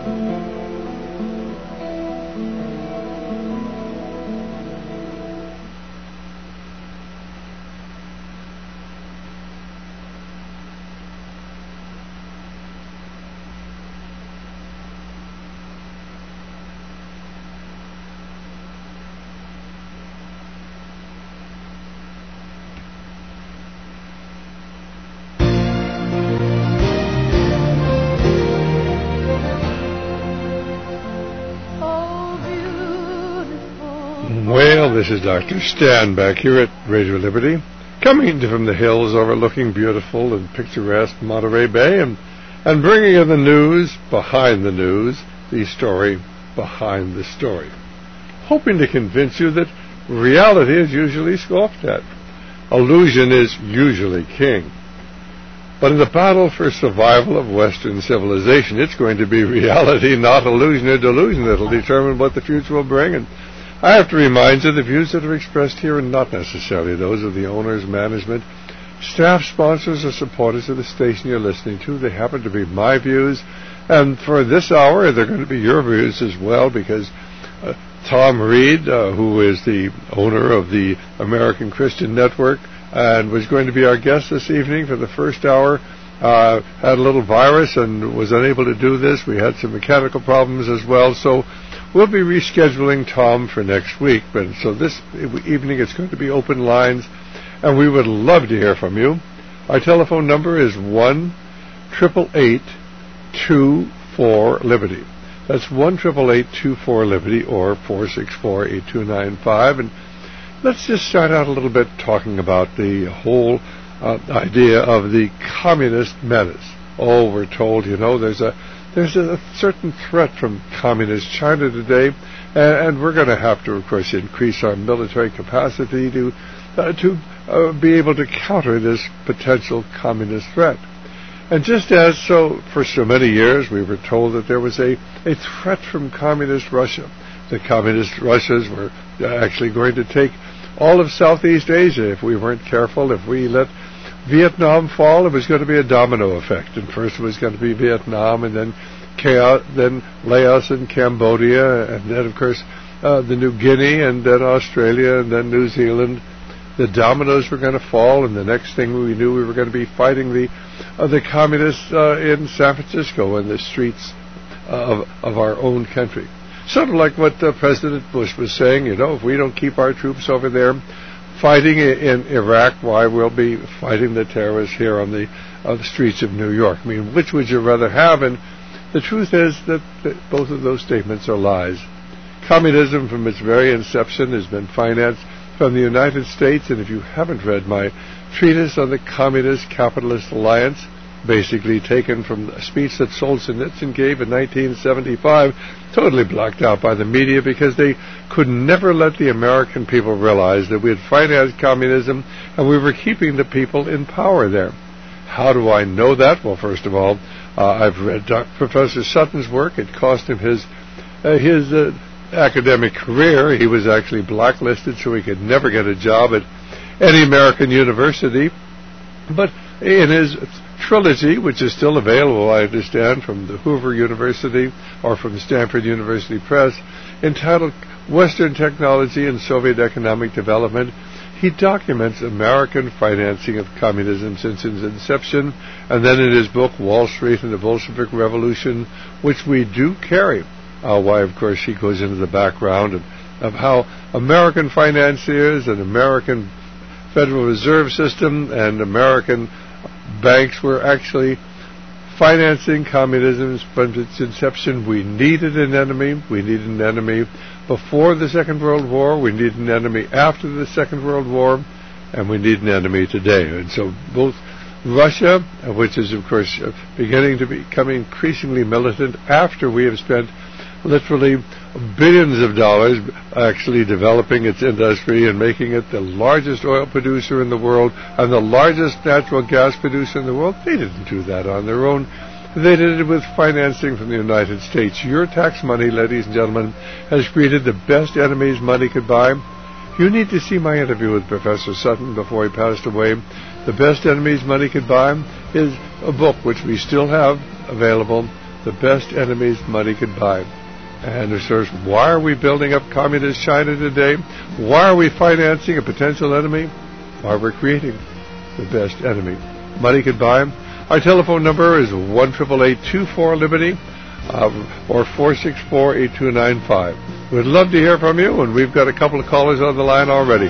Well, this is Dr. Stan back here at Radio Liberty, coming from the hills overlooking beautiful and picturesque Monterey Bay and bringing you the news behind the news, the story behind the story, hoping to convince you that reality is usually scoffed at. Illusion is usually king. But in the battle for survival of Western civilization, it's going to be reality, not illusion or delusion, that will determine what the future will bring. And I have to remind you, the views that are expressed here are not necessarily those of the owners, management, staff, sponsors, or supporters of the station you're listening to. They happen to be my views, and for this hour, they're going to be your views as well, because Tom Reed, who is the owner of the American Christian Network, and was going to be our guest this evening for the first hour, had a little virus and was unable to do this. We had some mechanical problems as well, so we'll be rescheduling Tom for next week. But so this evening it's going to be open lines, and we would love to hear from you. Our telephone number is 1-888-24-LIBERTY. That's 1-888-24-LIBERTY or 464-8295. And let's just start out a little bit talking about the whole idea of the communist menace. Oh, we're told, there's a certain threat from communist China today, and we're going to have to, of course, increase our military capacity to be able to counter this potential communist threat. And just as for so many years we were told that there was a threat from communist Russia. The communist Russians were actually going to take all of Southeast Asia if we weren't careful. If we let Vietnam fall, it was going to be a domino effect. And first it was going to be Vietnam, and then Laos and Cambodia, and then, of course, the New Guinea, and then Australia, and then New Zealand. The dominoes were going to fall, and the next thing we knew, we were going to be fighting the communists in San Francisco and the streets of our own country. Sort of like what President Bush was saying, if we don't keep our troops over there fighting in Iraq, why we'll be fighting the terrorists here on the streets of New York. I mean, which would you rather have? And the truth is that both of those statements are lies. Communism, from its very inception, has been financed from the United States, and if you haven't read my treatise on the Communist Capitalist Alliance, basically taken from a speech that Solzhenitsyn gave in 1975, totally blocked out by the media because they could never let the American people realize that we had financed communism and we were keeping the people in power there. How do I know that? Well, first of all, I've read Professor Sutton's work. It cost him his academic career. He was actually blacklisted, so he could never get a job at any American university. But in his trilogy, which is still available, I understand, from the Hoover University or from Stanford University Press, entitled Western Technology and Soviet Economic Development, he documents American financing of communism since its inception, and then in his book, Wall Street and the Bolshevik Revolution, which we do carry. Why, of course, he goes into the background of how American financiers and American Federal Reserve System and American banks were actually financing communism from its inception. We needed an enemy. We needed an enemy before the Second World War. We needed an enemy after the Second World War. And we need an enemy today. And so both Russia, which is, of course, beginning to become increasingly militant after we have spent literally billions of dollars actually developing its industry and making it the largest oil producer in the world and the largest natural gas producer in the world. They didn't do that on their own. They did it with financing from the United States. Your tax money, ladies and gentlemen, has created the best enemies money could buy. You need to see my interview with Professor Sutton before he passed away. The best enemies money could buy is a book which we still have available, the best enemies money could buy. And it says, why are we building up communist China today? Why are we financing a potential enemy? Why we're creating the best enemy money could buy. Our telephone number is 1-888-24-LIBERTY or 464-8295. We'd love to hear from you, and we've got a couple of callers on the line already.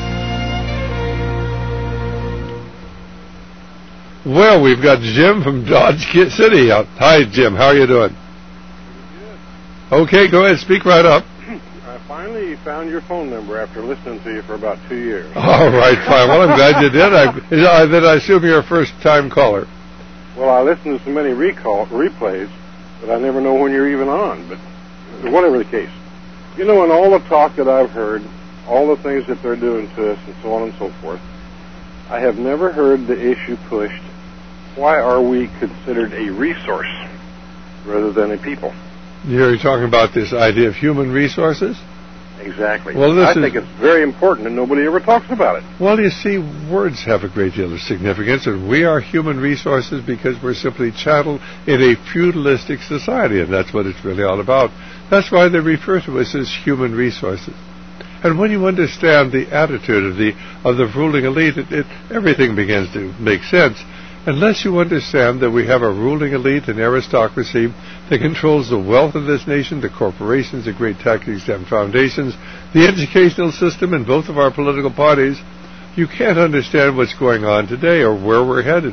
Well, we've got Jim from Dodge City. Hi, Jim. How are you doing? Okay, go ahead. Speak right up. I finally found your phone number after listening to you for about 2 years. All right, fine. Well, I'm glad you did. Then I assume you're a first-time caller. Well, I listen to so many replays that I never know when you're even on. But whatever the case, you know, in all the talk that I've heard, all the things that they're doing to us, and so on and so forth, I have never heard the issue pushed. Why are we considered a resource rather than a people? You're talking about this idea of human resources? Exactly. Well, I think it's very important, and nobody ever talks about it. Well, you see, words have a great deal of significance, and we are human resources because we're simply chattel in a feudalistic society, and that's what it's really all about. That's why they refer to us as human resources. And when you understand the attitude of the ruling elite, everything begins to make sense. Unless you understand that we have a ruling elite, an aristocracy that controls the wealth of this nation, the corporations, the great tax-exempt foundations, the educational system, and both of our political parties, you can't understand what's going on today or where we're headed.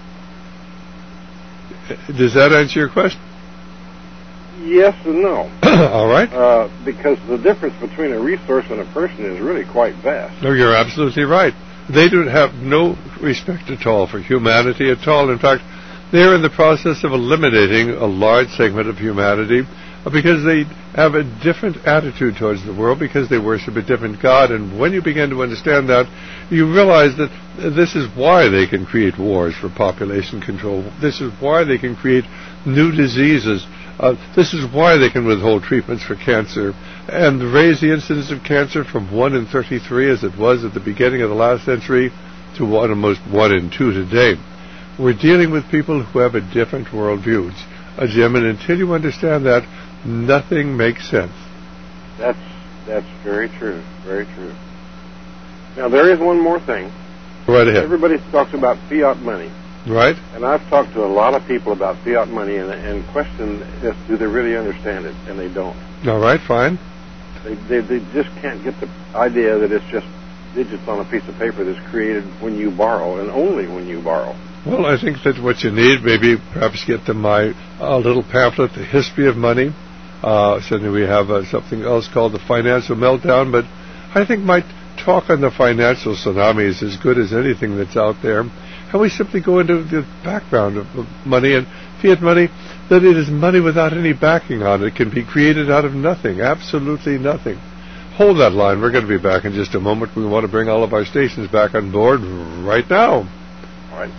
Does that answer your question? Yes and no. All right. Because the difference between a resource and a person is really quite vast. No, you're absolutely right. They do have no respect at all for humanity at all. In fact, they're in the process of eliminating a large segment of humanity because they have a different attitude towards the world, because they worship a different God. And when you begin to understand that, you realize that this is why they can create wars for population control. This is why they can create new diseases. This is why they can withhold treatments for cancer and raise the incidence of cancer from 1 in 33, as it was at the beginning of the last century, to almost 1 in 2 today. We're dealing with people who have a different worldview, Jim, and until you understand that, nothing makes sense. That's very true, very true. Now, there is one more thing. Right ahead. Everybody talks about fiat money. Right. And I've talked to a lot of people about fiat money and question if do they really understand it, and they don't. All right, fine. They just can't get the idea that it's just digits on a piece of paper that's created when you borrow, and only when you borrow. Well, I think that what you need, maybe perhaps get them my little pamphlet, The History of Money. Certainly we have something else called The Financial Meltdown, but I think my talk on the financial tsunami is as good as anything that's out there. And we simply go into the background of money and fiat money, that it is money without any backing on it. It can be created out of nothing, absolutely nothing. Hold that line. We're going to be back in just a moment. We want to bring all of our stations back on board right now. All right.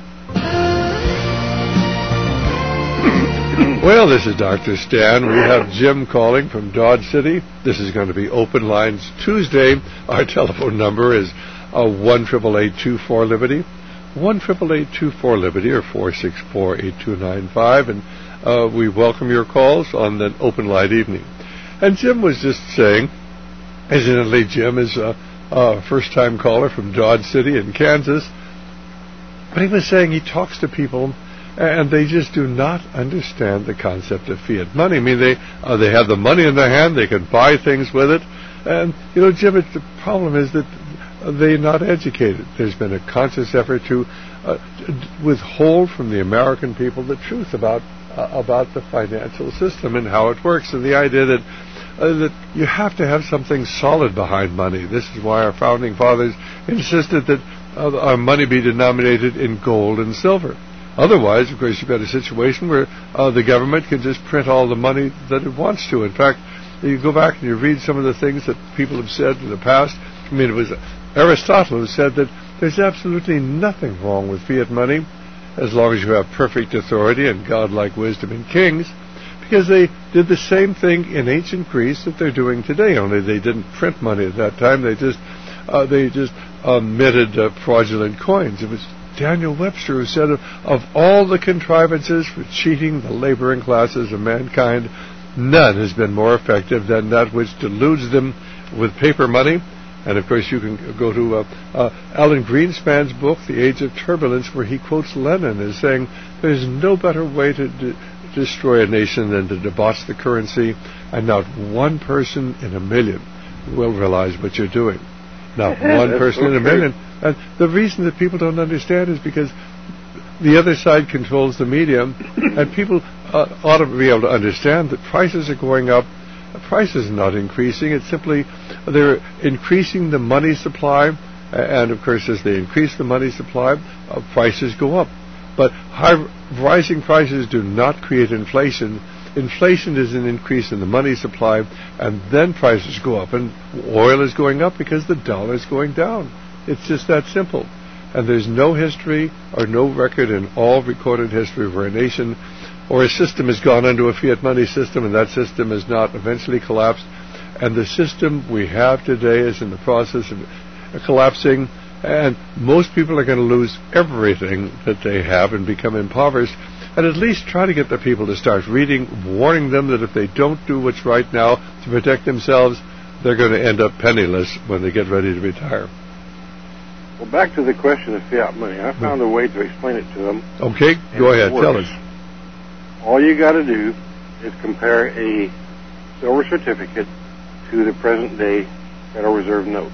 Well, this is Dr. Stan. We have Jim calling from Dodge City. This is going to be Open Lines Tuesday. Our telephone number is 1-888-24-LIBERTY. 1-888-24-LIBERTY or 464-8295, and we welcome your calls on an open light evening. And Jim was just saying, incidentally, Jim is a first-time caller from Dodge City in Kansas, but he was saying he talks to people and they just do not understand the concept of fiat money. I mean, they have the money in their hand, they can buy things with it, and, you know, Jim, the problem is that they're not educated. There's been a conscious effort to withhold from the American people the truth about the financial system and how it works, and the idea that you have to have something solid behind money. This is why our founding fathers insisted that our money be denominated in gold and silver. Otherwise, of course, you've got a situation where the government can just print all the money that it wants to. In fact, you go back and you read some of the things that people have said in the past. I mean, it was Aristotle who said that there's absolutely nothing wrong with fiat money as long as you have perfect authority and godlike wisdom in kings, because they did the same thing in ancient Greece that they're doing today, only they didn't print money at that time. They just minted fraudulent coins. It was Daniel Webster, who said of all the contrivances for cheating the laboring classes of mankind, none has been more effective than that which deludes them with paper money. And of course you can go to Alan Greenspan's book, The Age of Turbulence, where he quotes Lenin as saying, there's no better way to destroy a nation than to debauch the currency, and not one person in a million will realize what you're doing. Not one person in a million. And the reason that people don't understand is because the other side controls the media, and people ought to be able to understand that prices are going up. The price is not increasing. It's simply they're increasing the money supply, and of course as they increase the money supply, prices go up. But rising prices do not create inflation. Inflation is an increase in the money supply, and then prices go up. And oil is going up because the dollar is going down. It's just that simple. And there's no history or no record in all recorded history where a nation or a system has gone into a fiat money system and that system has not eventually collapsed. And the system we have today is in the process of collapsing, and most people are going to lose everything that they have and become impoverished. And at least try to get the people to start reading, warning them that if they don't do what's right now to protect themselves, they're going to end up penniless when they get ready to retire. Well, back to the question of fiat money. I found a way to explain it to them. Okay, go ahead, tell us. All you got to do is compare a silver certificate to the present day Federal Reserve note.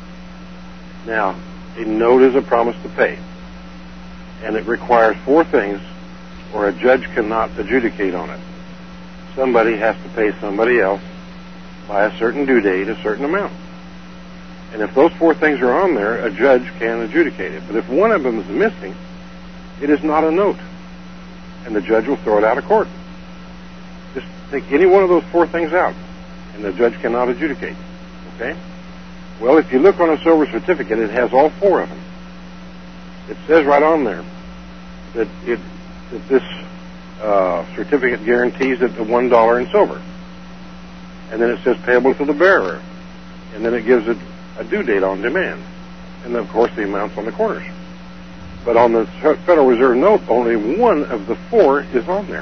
Now, a note is a promise to pay, and it requires four things, or a judge cannot adjudicate on it. Somebody has to pay somebody else by a certain due date, a certain amount. And if those four things are on there, a judge can adjudicate it. But if one of them is missing, it is not a note, and the judge will throw it out of court. Just take any one of those four things out, and the judge cannot adjudicate. Okay? Well, if you look on a silver certificate, it has all four of them. It says right on there that this certificate guarantees it $1 in silver. And then it says payable to the bearer. And then it gives it a due date on demand. And then, of course, the amounts on the corners. But on the Federal Reserve note, only one of the four is on there.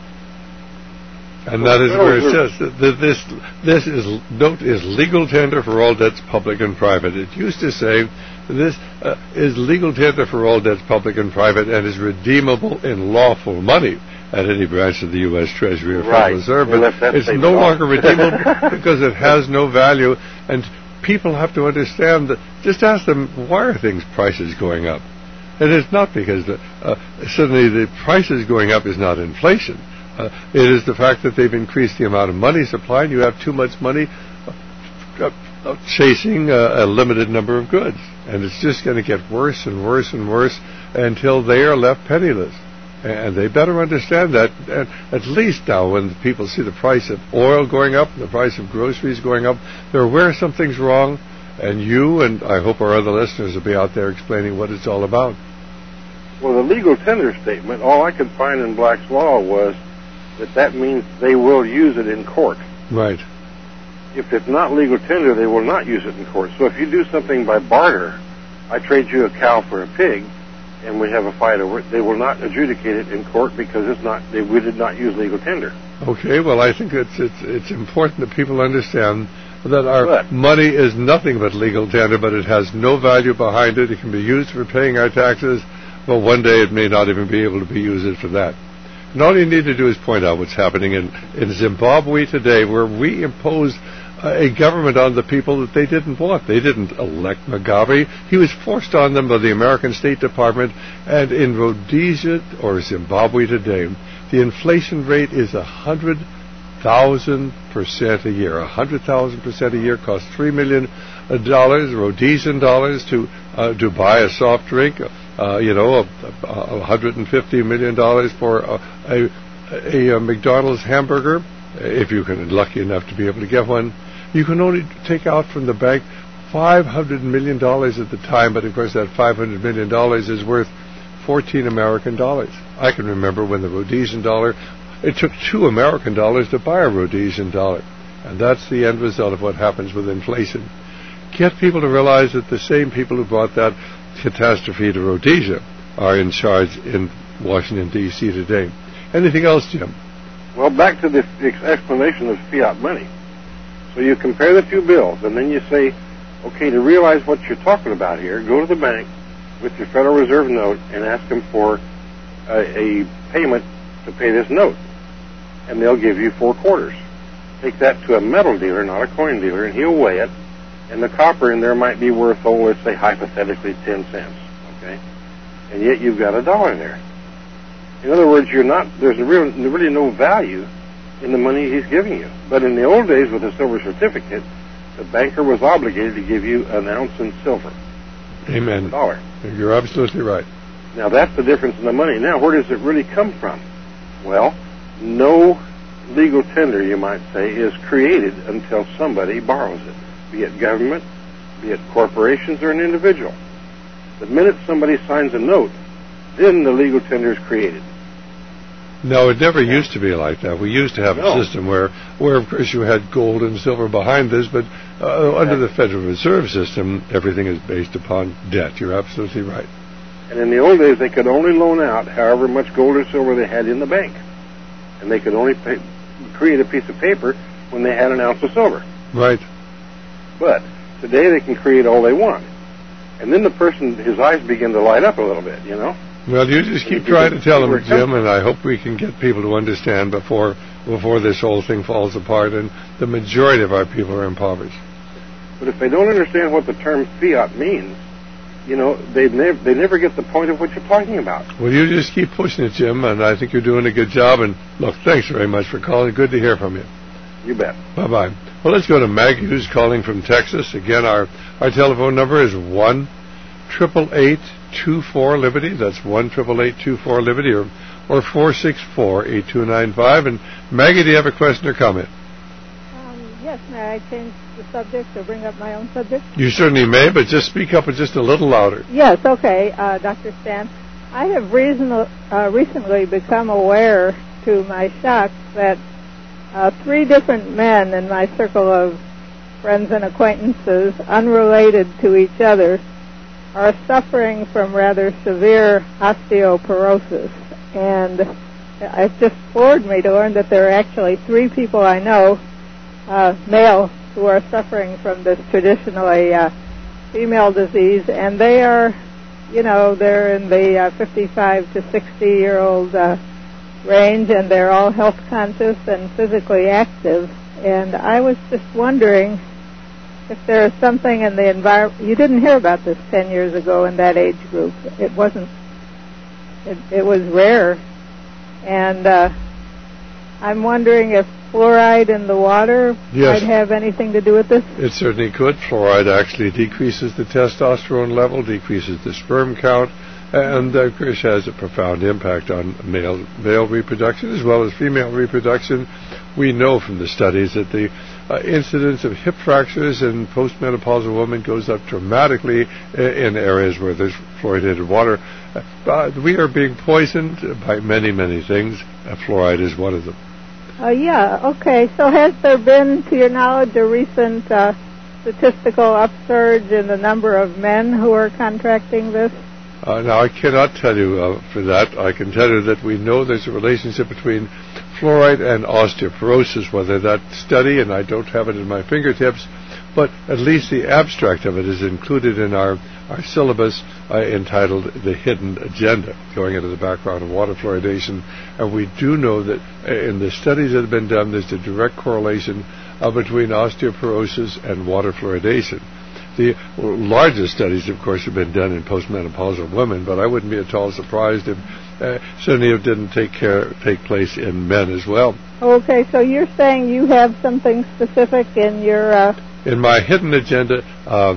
And that is where it says that this note is legal tender for all debts, public and private. It used to say this is legal tender for all debts, public and private, and is redeemable in lawful money at any branch of the U.S. Treasury or Federal Reserve. But it's no longer redeemable because it has no value. And people have to understand that. Just ask them, why are prices going up? And it's not because suddenly the prices going up is not inflation. It is the fact that they've increased the amount of money supply, and you have too much money chasing a limited number of goods. And it's just going to get worse and worse and worse until they are left penniless. And they better understand that. And at least now when people see the price of oil going up and the price of groceries going up, they're aware something's wrong. And you and I hope our other listeners will be out there explaining what it's all about. Well, the legal tender statement, all I could find in Black's Law was that means they will use it in court. Right. If it's not legal tender, they will not use it in court. So if you do something by barter, I trade you a cow for a pig, and we have a fight over it, they will not adjudicate it in court because we did not use legal tender. Okay, well, I think it's important that people understand that our money is nothing but legal tender, but it has no value behind it. It can be used for paying our taxes, but one day it may not even be able to be used for that. And all you need to do is point out what's happening in Zimbabwe today, where we impose a government on the people that they didn't want. They didn't elect Mugabe. He was forced on them by the American State Department. And in Rhodesia or Zimbabwe today, the inflation rate is 100,000% a year. 100,000% a year costs $3 million Rhodesian dollars to buy a soft drink. $150 million for a McDonald's hamburger, if you can be lucky enough to be able to get one. You can only take out from the bank $500 million at the time, but of course that $500 million is worth 14 American dollars. I can remember when the Rhodesian dollar, it took 2 American dollars to buy a Rhodesian dollar. And that's the end result of what happens with inflation. Get people to realize that the same people who brought that catastrophe to Rhodesia are in charge in Washington, D.C. today. Anything else, Jim? Well, back to the explanation of fiat money. So you compare the two bills, and then you say, okay, to realize what you're talking about here, go to the bank with your Federal Reserve note and ask them for a payment to pay this note. And they'll give you 4 quarters. Take that to a metal dealer, not a coin dealer, and he'll weigh it. And the copper in there might be worth, let's say hypothetically 10 cents. Okay? And yet you've got $1 there. In other words, there's really no value in the money he's giving you. But in the old days with a silver certificate, the banker was obligated to give you an ounce in silver. Amen. $1. You're absolutely right. Now that's the difference in the money. Now where does it really come from? Well, no legal tender, you might say, is created until somebody borrows it, be it government, be it corporations, or an individual. The minute somebody signs a note, then the legal tender is created. No, it never used to be like that. We used to have a system where, of course, you had gold and silver behind this, but under the Federal Reserve System, everything is based upon debt. You're absolutely right. And in the old days, they could only loan out however much gold or silver they had in the bank. And they could only create a piece of paper when they had an ounce of silver. Right. But today they can create all they want. And then the person, his eyes begin to light up a little bit, you know? Well, you just keep trying to tell them, Jim, and I hope we can get people to understand before this whole thing falls apart, and the majority of our people are impoverished. But if they don't understand what the term fiat means, you know, they never get the point of what you're talking about. Well, you just keep pushing it, Jim, and I think you're doing a good job. And look, thanks very much for calling. Good to hear from you. You bet. Bye-bye. Well, let's go to Maggie, who's calling from Texas. Again, our telephone number is 1-888-24-LIBERTY. That's 1-888-24-LIBERTY or 464-8295. And Maggie, do you have a question or comment? Yes, may I change the subject or bring up my own subject? You certainly may, but just speak up just a little louder. Yes, okay, Dr. Stan. I have recently become aware, to my shock, that 3 different men in my circle of friends and acquaintances, unrelated to each other, are suffering from rather severe osteoporosis. And it just floored me to learn that there are actually 3 people I know, male, who are suffering from this traditionally female disease, and they are, you know, they're in the 55 to 60-year-old range, and they're all health conscious and physically active. And I was just wondering if there is something in the environment. You didn't hear about this 10 years ago in that age group. It wasn't. It was rare, and I'm wondering if fluoride in the water might have anything to do with this? It certainly could. Fluoride actually decreases the testosterone level, decreases the sperm count, and of course has a profound impact on male reproduction as well as female reproduction. We know from the studies that the incidence of hip fractures in postmenopausal women goes up dramatically in areas where there's fluoridated water. We are being poisoned by many, many things. Fluoride is one of them. Yeah, okay. So has there been, to your knowledge, a recent statistical upsurge in the number of men who are contracting this? Now, I cannot tell you for that. I can tell you that we know there's a relationship between fluoride and osteoporosis, whether that study, and I don't have it in my fingertips, but at least the abstract of it is included in our syllabus entitled The Hidden Agenda, going into the background of water fluoridation. And we do know that in the studies that have been done, there's a direct correlation between osteoporosis and water fluoridation. The largest studies, of course, have been done in postmenopausal women, but I wouldn't be at all surprised if certainly it didn't take place in men as well. Okay, so you're saying you have something specific in your... in my Hidden Agenda... is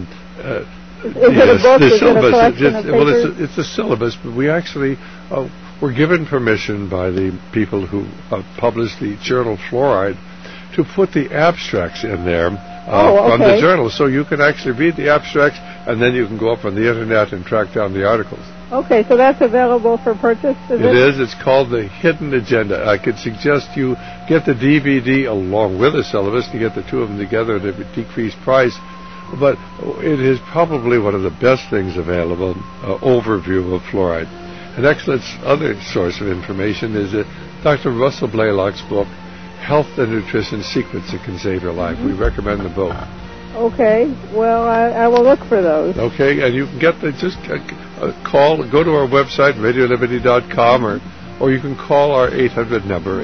it a book? Is it a collection of papers? Well, it's a syllabus, but we actually were given permission by the people who published the journal Fluoride to put the abstracts in there from the journal. So you can actually read the abstracts, and then you can go up on the Internet and track down the articles. Okay, so that's available for purchase, is it? It is. It's called The Hidden Agenda. I could suggest you get the DVD along with the syllabus to get the two of them together at a decreased price. But it is probably one of the best things available, overview of fluoride. an excellent other source of information is Dr. Russell Blaylock's book, Health and Nutrition Secrets That Can Save Your Life. We recommend them both. Okay. Well, I will look for those. Okay, and you can get go to our website, radioliberty.com, or you can call our 800 number,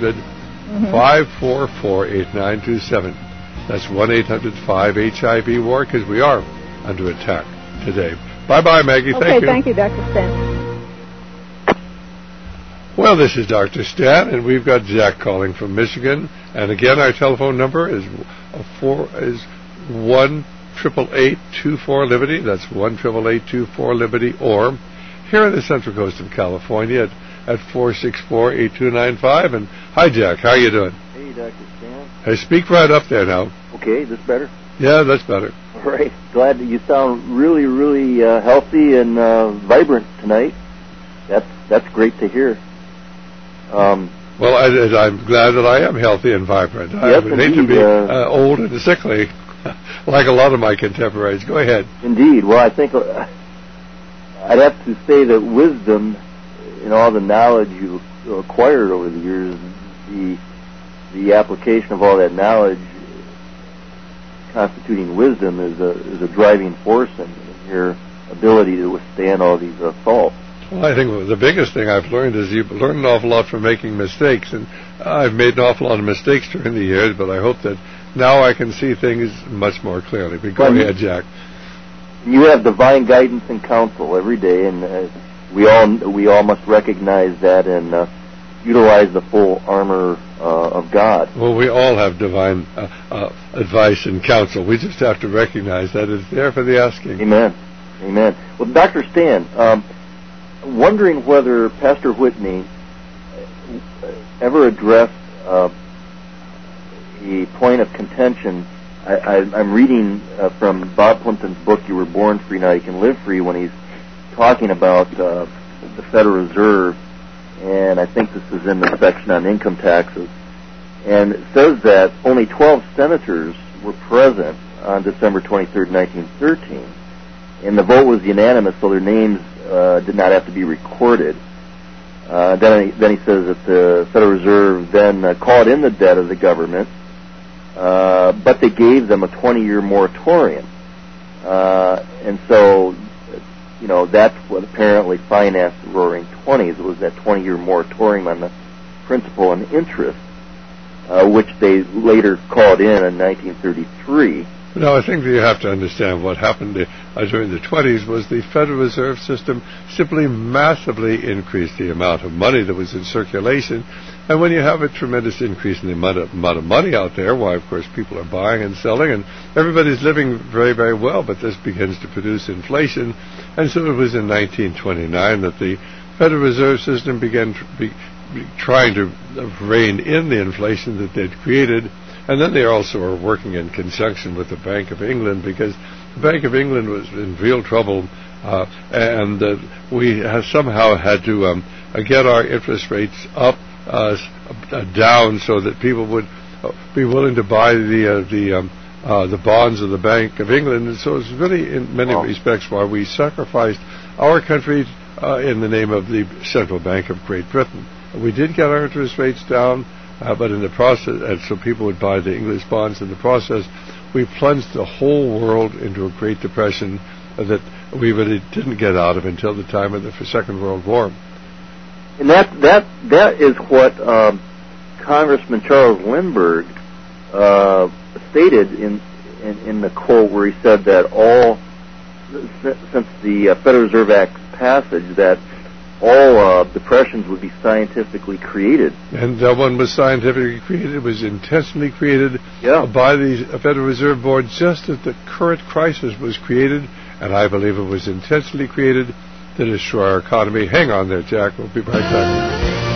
800-544-8927. That's 1-800-5-HIV-WAR, because we are under attack today. Bye-bye, Maggie. Okay, Thank you. Thank you, Dr. Stan. Well, this is Dr. Stan, and we've got Jack calling from Michigan. And again, our telephone number is 1-888-24-LIBERTY. That's 1-888-24-LIBERTY. Or here on the Central Coast of California at 464-8295. And hi, Jack. How are you doing? Hey, Dr. Stan. Hey, speak right up there now. Okay, this better? Yeah, that's better. All right. Glad that you sound really, really healthy and vibrant tonight. That's great to hear. Well, I'm glad that I am healthy and vibrant. Yes, I would hate to be old and sickly like a lot of my contemporaries. Go ahead. Indeed. Well, I think I'd have to say that wisdom and all the knowledge you acquired over the years, the application of all that knowledge constituting wisdom is a driving force in your ability to withstand all these assaults. Well, I think the biggest thing I've learned is you've learned an awful lot from making mistakes, and I've made an awful lot of mistakes during the years, but I hope that now I can see things much more clearly. But go ahead, Jack. You have divine guidance and counsel every day, and we all must recognize that and utilize the full armor of God. Well, we all have divine advice and counsel. We just have to recognize that it's there for the asking. Amen. Amen. Well, Dr. Stan, wondering whether Pastor Whitney ever addressed a point of contention. I'm reading from Bob Plimpton's book, You Were Born Free, Now You Can Live Free, when he's talking about the Federal Reserve, and I think this is in the section on income taxes, and it says that only 12 senators were present on December 23rd, 1913, and the vote was unanimous, so their names did not have to be recorded. Then he says that the Federal Reserve then called in the debt of the government, but they gave them a 20-year moratorium. And so, that's what apparently financed the Roaring Twenties, was that 20-year moratorium on the principal and interest, which they later called in 1933. No, I think that you have to understand what happened during the 20s was the Federal Reserve System simply massively increased the amount of money that was in circulation. And when you have a tremendous increase in the amount of money out there, why, of course, people are buying and selling, and everybody's living very, very well, but this begins to produce inflation. And so it was in 1929 that the Federal Reserve System began trying to rein in the inflation that they'd created. And then they also are working in conjunction with the Bank of England, because the Bank of England was in real trouble, and we somehow had to get our interest rates up, down, so that people would be willing to buy the bonds of the Bank of England. And so it's really, in many respects, why we sacrificed our country in the name of the Central Bank of Great Britain. We did get our interest rates down. But in the process, and so people would buy the English bonds. In the process, we plunged the whole world into a Great Depression that we really didn't get out of until the time of the Second World War. And that is what Congressman Charles Lindbergh stated in the quote, where he said that since the Federal Reserve Act's passage, that all depressions would be scientifically created. And that one was scientifically created. It was intentionally created by the Federal Reserve Board just as the current crisis was created, and I believe it was intentionally created to destroy our economy. Hang on there, Jack. We'll be right back.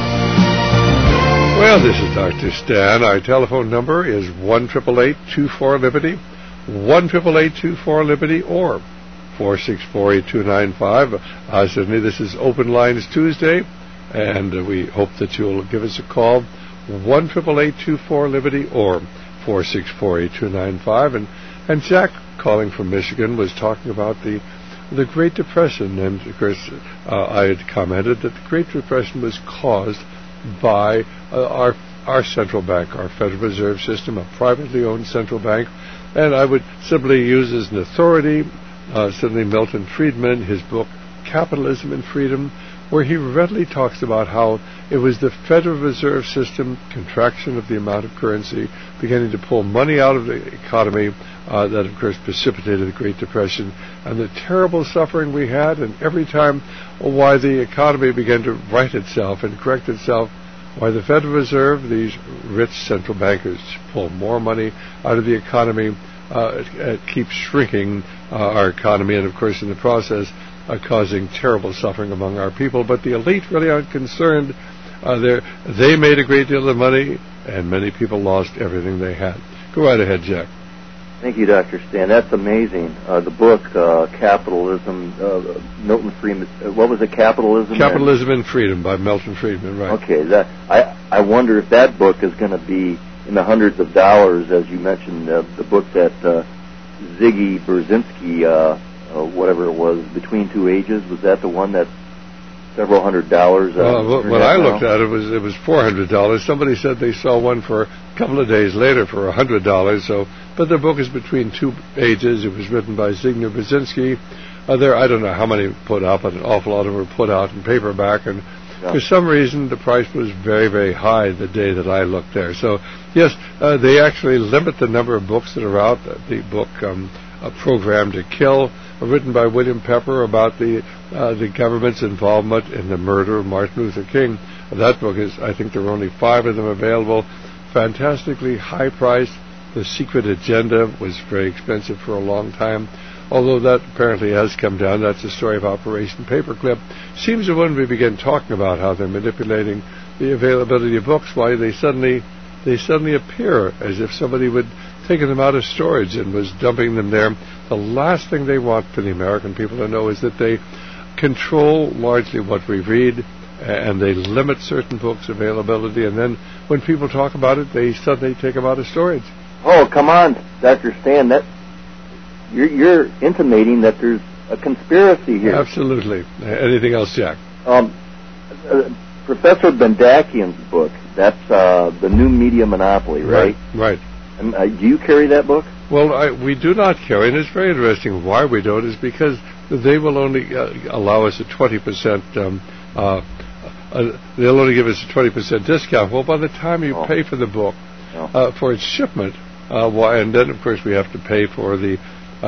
Well, this is Dr. Stan. Our telephone number is 1-888-24-LIBERTY, 1-888-24-LIBERTY, or 464-8295. Certainly, this is Open Lines Tuesday, and we hope that you'll give us a call, 1-888-24-LIBERTY, or 464-8295. And Jack, calling from Michigan, was talking about the the Great Depression. And, of course, I had commented that the Great Depression was caused by our central bank, our Federal Reserve System, a privately owned central bank. And I would simply use as an authority, certainly Milton Friedman, his book, Capitalism and Freedom, where he readily talks about how it was the Federal Reserve System, contraction of the amount of currency, beginning to pull money out of the economy, that, of course, precipitated the Great Depression, and the terrible suffering we had, and every time why the economy began to right itself and correct itself, why the Federal Reserve, these rich central bankers, pull more money out of the economy, it keeps shrinking our economy, and, of course, in the process, causing terrible suffering among our people. But the elite really aren't concerned. They made a great deal of money, and many people lost everything they had. Go right ahead, Jack. Thank you, Dr. Stan. That's amazing. The book, Capitalism, Milton Friedman, what was it, Capitalism? Capitalism and Freedom by Milton Friedman, right. Okay. I wonder if that book is going to be in the hundreds of dollars, as you mentioned, the book that Ziggy Brzezinski, whatever it was, Between Two Ages, was that the one that several $100s? When I looked at it, it was $400. Somebody said they saw one for a couple of days later for $100. So, but the book is Between Two Ages. It was written by Zygmunt Brzezinski. I don't know how many put out, but an awful lot of them were put out in paperback, and for some reason the price was very, very high the day that I looked there. So, yes, they actually limit the number of books that are out. The book, A Program to Kill, written by William Pepper, about the government's involvement in the murder of Martin Luther King. That book is, I think there are only 5 of them available. Fantastically high price. The Secret Agenda was very expensive for a long time, although that apparently has come down. That's the story of Operation Paperclip. Seems that when we begin talking about how they're manipulating the availability of books, why they suddenly appear as if somebody would taken them out of storage and was dumping them there. The last thing they want for the American people to know is that they control largely what we read, and they limit certain books' availability, and then when people talk about it, they suddenly take them out of storage. Oh, come on, Dr. Stan, you're intimating that there's a conspiracy here. Absolutely. Anything else, Jack? Professor Bendakian's book, that's The New Media Monopoly, right? Right. Do you carry that book? Well, we do not carry, and it's very interesting. Why we don't is because they will only allow us a 20%, they'll only give us a 20% discount. Well, by the time you pay for the book, for its shipment, and then, of course, we have to pay for the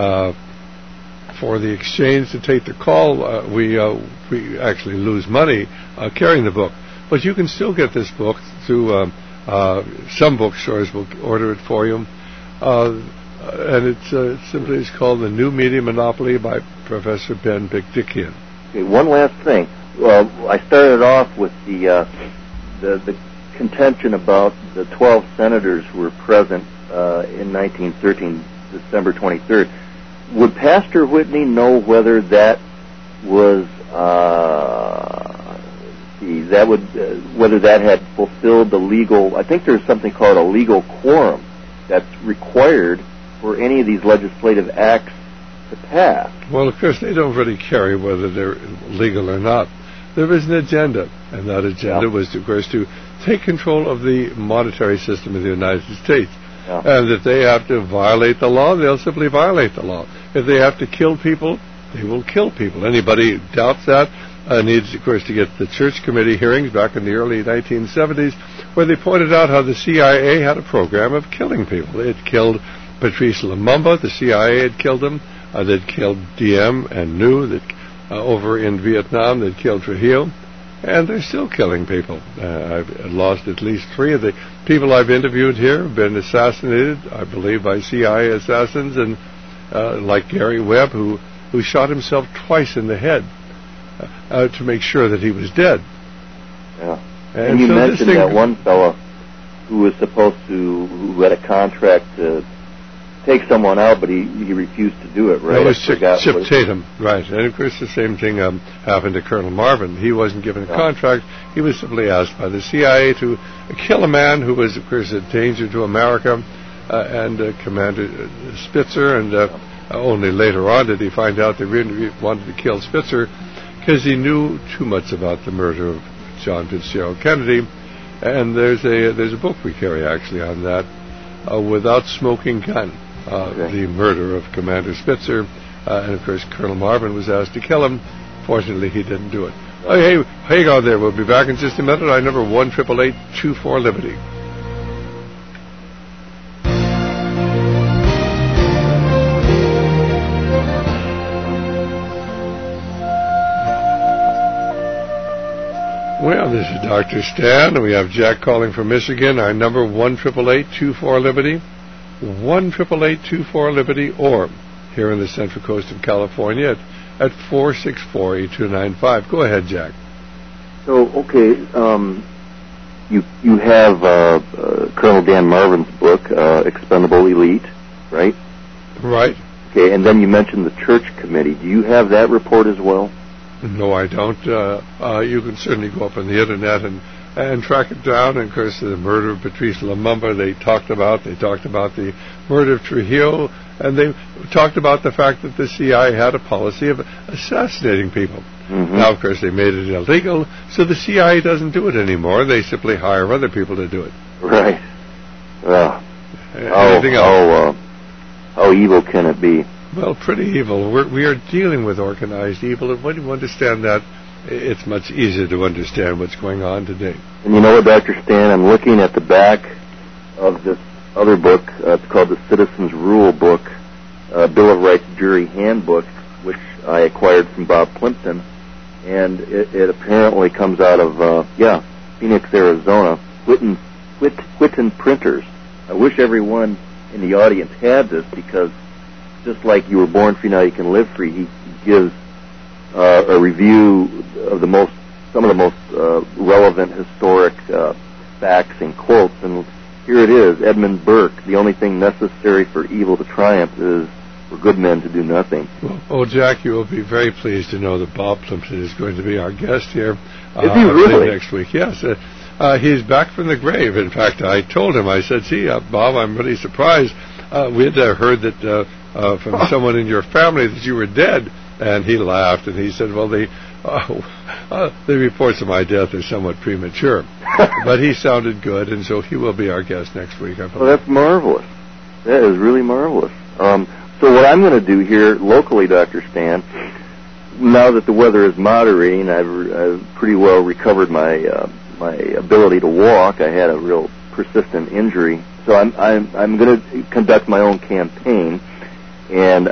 exchange to take the call, we actually lose money carrying the book. But you can still get this book through some bookstores will order it for you. And it's simply called The New Media Monopoly by Professor Ben Bendakian. Okay, one last thing. I started off with the contention about the 12 senators who were present in 1913, December 23rd. Would Pastor Whitney know whether that was whether that had fulfilled the legal? I think there's something called a legal quorum that's required for any of these legislative acts to pass. Well, of course, they don't really care whether they're legal or not. There is an agenda, and that agenda was, of course, to take control of the monetary system of the United States. And if they have to violate the law, they'll simply violate the law. If they have to kill people, they will kill people. Anybody who doubts that needs, of course, to get the Church Committee hearings back in the early 1970s, where they pointed out how the CIA had a program of killing people. It killed Patrice Lumumba. The CIA had killed him. They'd killed Diem and Nhu over in Vietnam. They'd killed Trujillo. And they're still killing people. I've lost at least 3 of the people I've interviewed here have been assassinated, I believe, by CIA assassins, and like Gary Webb, who shot himself twice in the head to make sure that he was dead. Yeah. And you so mentioned that one fellow who was who had a contract to take someone out, but he refused to do it, right? That was Chip Tatum, right. And, of course, the same thing happened to Colonel Marvin. He wasn't given a contract. He was simply asked by the CIA to kill a man who was, of course, a danger to America, and Commander Spitzer, and Only later on did he find out they really wanted to kill Spitzer because he knew too much about the murder of John Fitzgerald Kennedy. And there's a book we carry actually on that, Without Smoking Gun, the murder of Commander Spitzer. And of course, Colonel Marvin was asked to kill him. Fortunately, he didn't do it. Oh, hey, hang on there. We'll be back in just a minute. Our number 1-888-24-LIBERTY. Well, this is Dr. Stan, and we have Jack calling from Michigan. Our number 1-888-24-LIBERTY, 1-888-24-LIBERTY, or here in the Central Coast of California at 464-8295. Go ahead, Jack. So, okay, you have Colonel Dan Marvin's book, Expendable Elite, right? Right. Okay, and then you mentioned the Church Committee. Do you have that report as well? No, I don't. You can certainly go up on the Internet and track it down. And, of course, the murder of Patrice Lumumba they talked about. They talked about the murder of Trujillo. And they talked about the fact that the CIA had a policy of assassinating people. Mm-hmm. Now, of course, they made it illegal, so the CIA doesn't do it anymore. They simply hire other people to do it. Right. Anything else? How evil can it be? Well, pretty evil. We are dealing with organized evil, and when you understand that, it's much easier to understand what's going on today. And you know what, Dr. Stan? I'm looking at the back of this other book. It's called the Citizens Rule Book, Bill of Rights Jury Handbook, which I acquired from Bob Plimpton. And it apparently comes out of, Phoenix, Arizona, Whitten Printers. I wish everyone in the audience had this, because just like You Were Born Free, Now You Can Live Free, he gives a review of some of the most relevant historic facts and quotes. And here it is, Edmund Burke: the only thing necessary for evil to triumph is for good men to do nothing. Well, Jack, you will be very pleased to know that Bob Plimpton is going to be our guest here. Is he really? Next week, yes. He's back from the grave. In fact, I told him, I said, Bob, I'm really surprised. We had heard that from someone in your family that you were dead. And he laughed, and he said, well, the reports of my death are somewhat premature. But he sounded good, and so he will be our guest next week, I believe. Well, that's marvelous. That is really marvelous. So what I'm going to do here locally, Dr. Stan, now that the weather is moderating, I've pretty well recovered my ability to walk. I had a real persistent injury. So I'm going to conduct my own campaign, and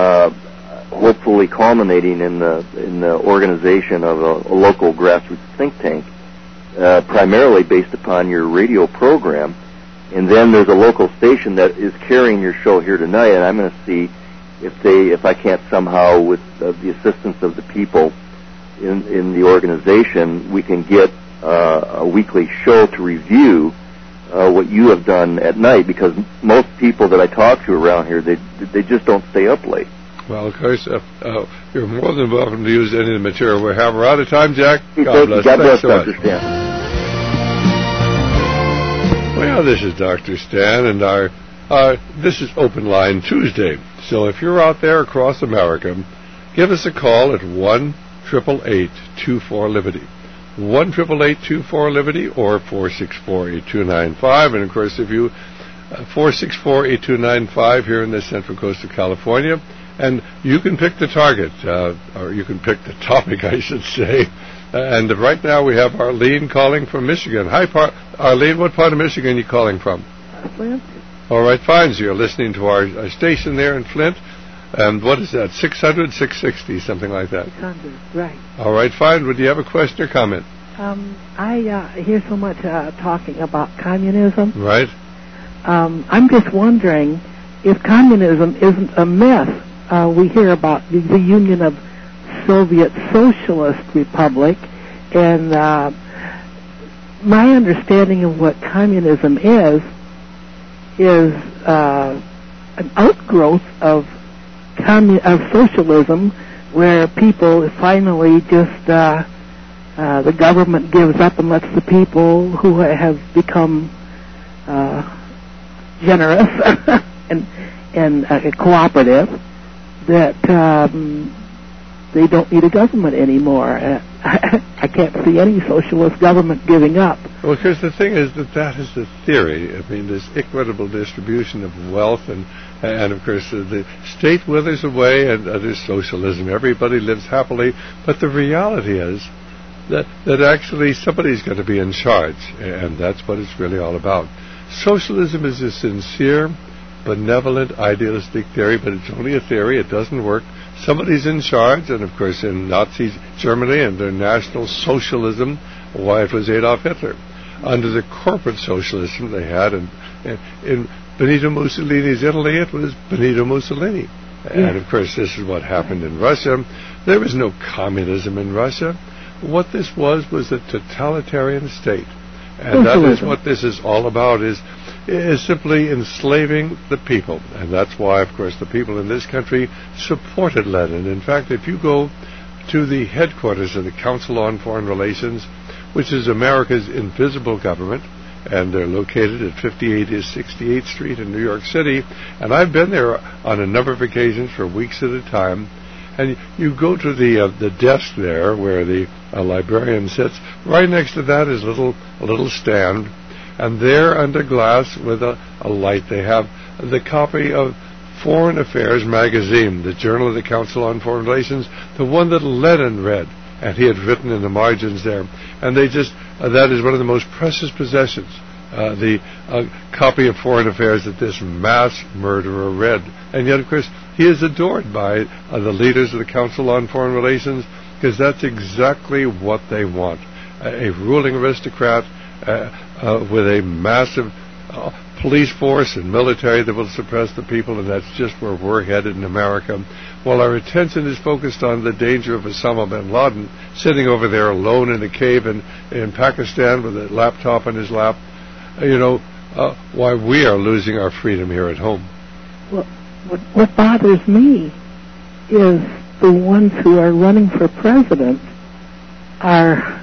hopefully culminating in the organization of a local grassroots think tank, primarily based upon your radio program. And then there's a local station that is carrying your show here tonight, and I'm going to see if I can't somehow, with the assistance of the people in the organization, we can get a weekly show to review what you have done at night, because most people that I talk to around here, they just don't stay up late. Well, of course, you're more than welcome to use any of the material we have. We're out of time, Jack. God bless. God bless, Dr. Stan. Well, this is Dr. Stan, and this is Open Line Tuesday. So if you're out there across America, give us a call at 1-888-24-LIBERTY. 1-888-24-LIBERTY or 464-8295. And, of course, if you 464-8295 here in the Central Coast of California, and you can pick the target, or you can pick the topic, I should say. And right now we have Arlene calling from Michigan. Hi, Arlene. What part of Michigan are you calling from? Flint. All right, fine. So you're listening to our station there in Flint. And what is that, 600, 660, something like that? 600, right. All right, fine. Would you have a question or comment? I hear so much talking about communism. Right. I'm just wondering if communism isn't a myth. We hear about the Union of Soviet Socialist Republic, and my understanding of what communism is an outgrowth of socialism, where people finally just the government gives up and lets the people who have become generous and cooperative that they don't need a government anymore. I can't see any socialist government giving up. Well, because the thing is that is the theory. I mean, this equitable distribution of wealth, and of course the state withers away, and there's socialism. Everybody lives happily, but the reality is that actually somebody's going to be in charge, and that's what it's really all about. Socialism is a sincere, benevolent, idealistic theory, but it's only a theory. It doesn't work. Somebody's in charge, and of course in Nazi Germany and their National Socialism, why, it was Adolf Hitler. Under the corporate socialism they had in Benito Mussolini's Italy, it was Benito Mussolini. Yeah. And of course this is what happened in Russia. There was no communism in Russia. What this was a totalitarian state. And that is what this is all about, is simply enslaving the people. And that's why, of course, the people in this country supported Lenin. In fact, if you go to the headquarters of the Council on Foreign Relations, which is America's invisible government, and they're located at 5868th Street in New York City, and I've been there on a number of occasions for weeks at a time, and you go to the desk there where the librarian sits. Right next to that is a little stand, and there under glass with a light they have the copy of Foreign Affairs magazine, the Journal of the Council on Foreign Relations, the one that Lenin read, and he had written in the margins there. And they just, that is one of the most precious possessions, the copy of Foreign Affairs that this mass murderer read. And yet, of course, he is adored by the leaders of the Council on Foreign Relations, because that's exactly what they want. A ruling aristocrat with a massive police force and military that will suppress the people, and that's just where we're headed in America. While our attention is focused on the danger of Osama bin Laden sitting over there alone in a cave in Pakistan with a laptop in his lap, why we are losing our freedom here at home. Well, what bothers me is the ones who are running for president are,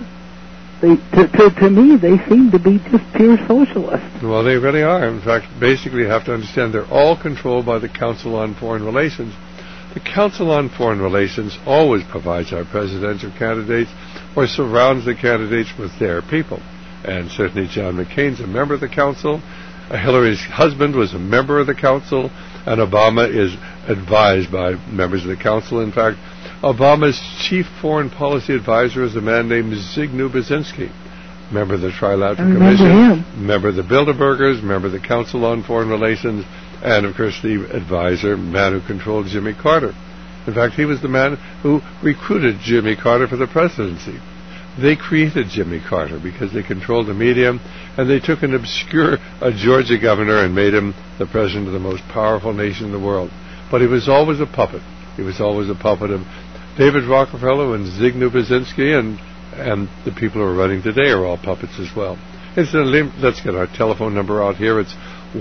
to me, they seem to be just pure socialists. Well, they really are. In fact, basically you have to understand they're all controlled by the Council on Foreign Relations. The Council on Foreign Relations always provides our presidential candidates or surrounds the candidates with their people. And certainly John McCain's a member of the Council. Hillary's husband was a member of the Council. And Obama is advised by members of the Council. In fact, Obama's chief foreign policy advisor is a man named Zbigniew Brzezinski, member of the Trilateral Commission, member of the Bilderbergers, member of the Council on Foreign Relations, and of course the advisor, man who controlled Jimmy Carter. In fact, he was the man who recruited Jimmy Carter for the presidency. They created Jimmy Carter because they controlled the media, and they took an obscure Georgia governor and made him the president of the most powerful nation in the world. But he was always a puppet. He was always a puppet of David Rockefeller and Zbigniew Brzezinski, and the people who are running today are all puppets as well. Incidentally, let's get our telephone number out here. It's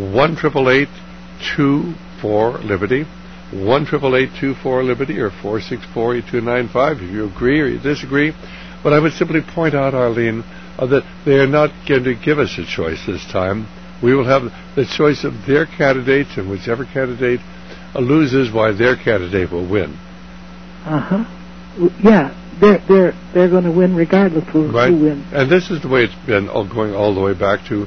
1-888-24-LIBERTY, 1-888-24-LIBERTY, or 464-8295 if you agree or you disagree. But I would simply point out, Arlene, that they are not going to give us a choice this time. We will have the choice of their candidates, and whichever candidate loses, why their candidate will win. Yeah, they're going to win regardless of who wins. And this is the way it's been going all the way back to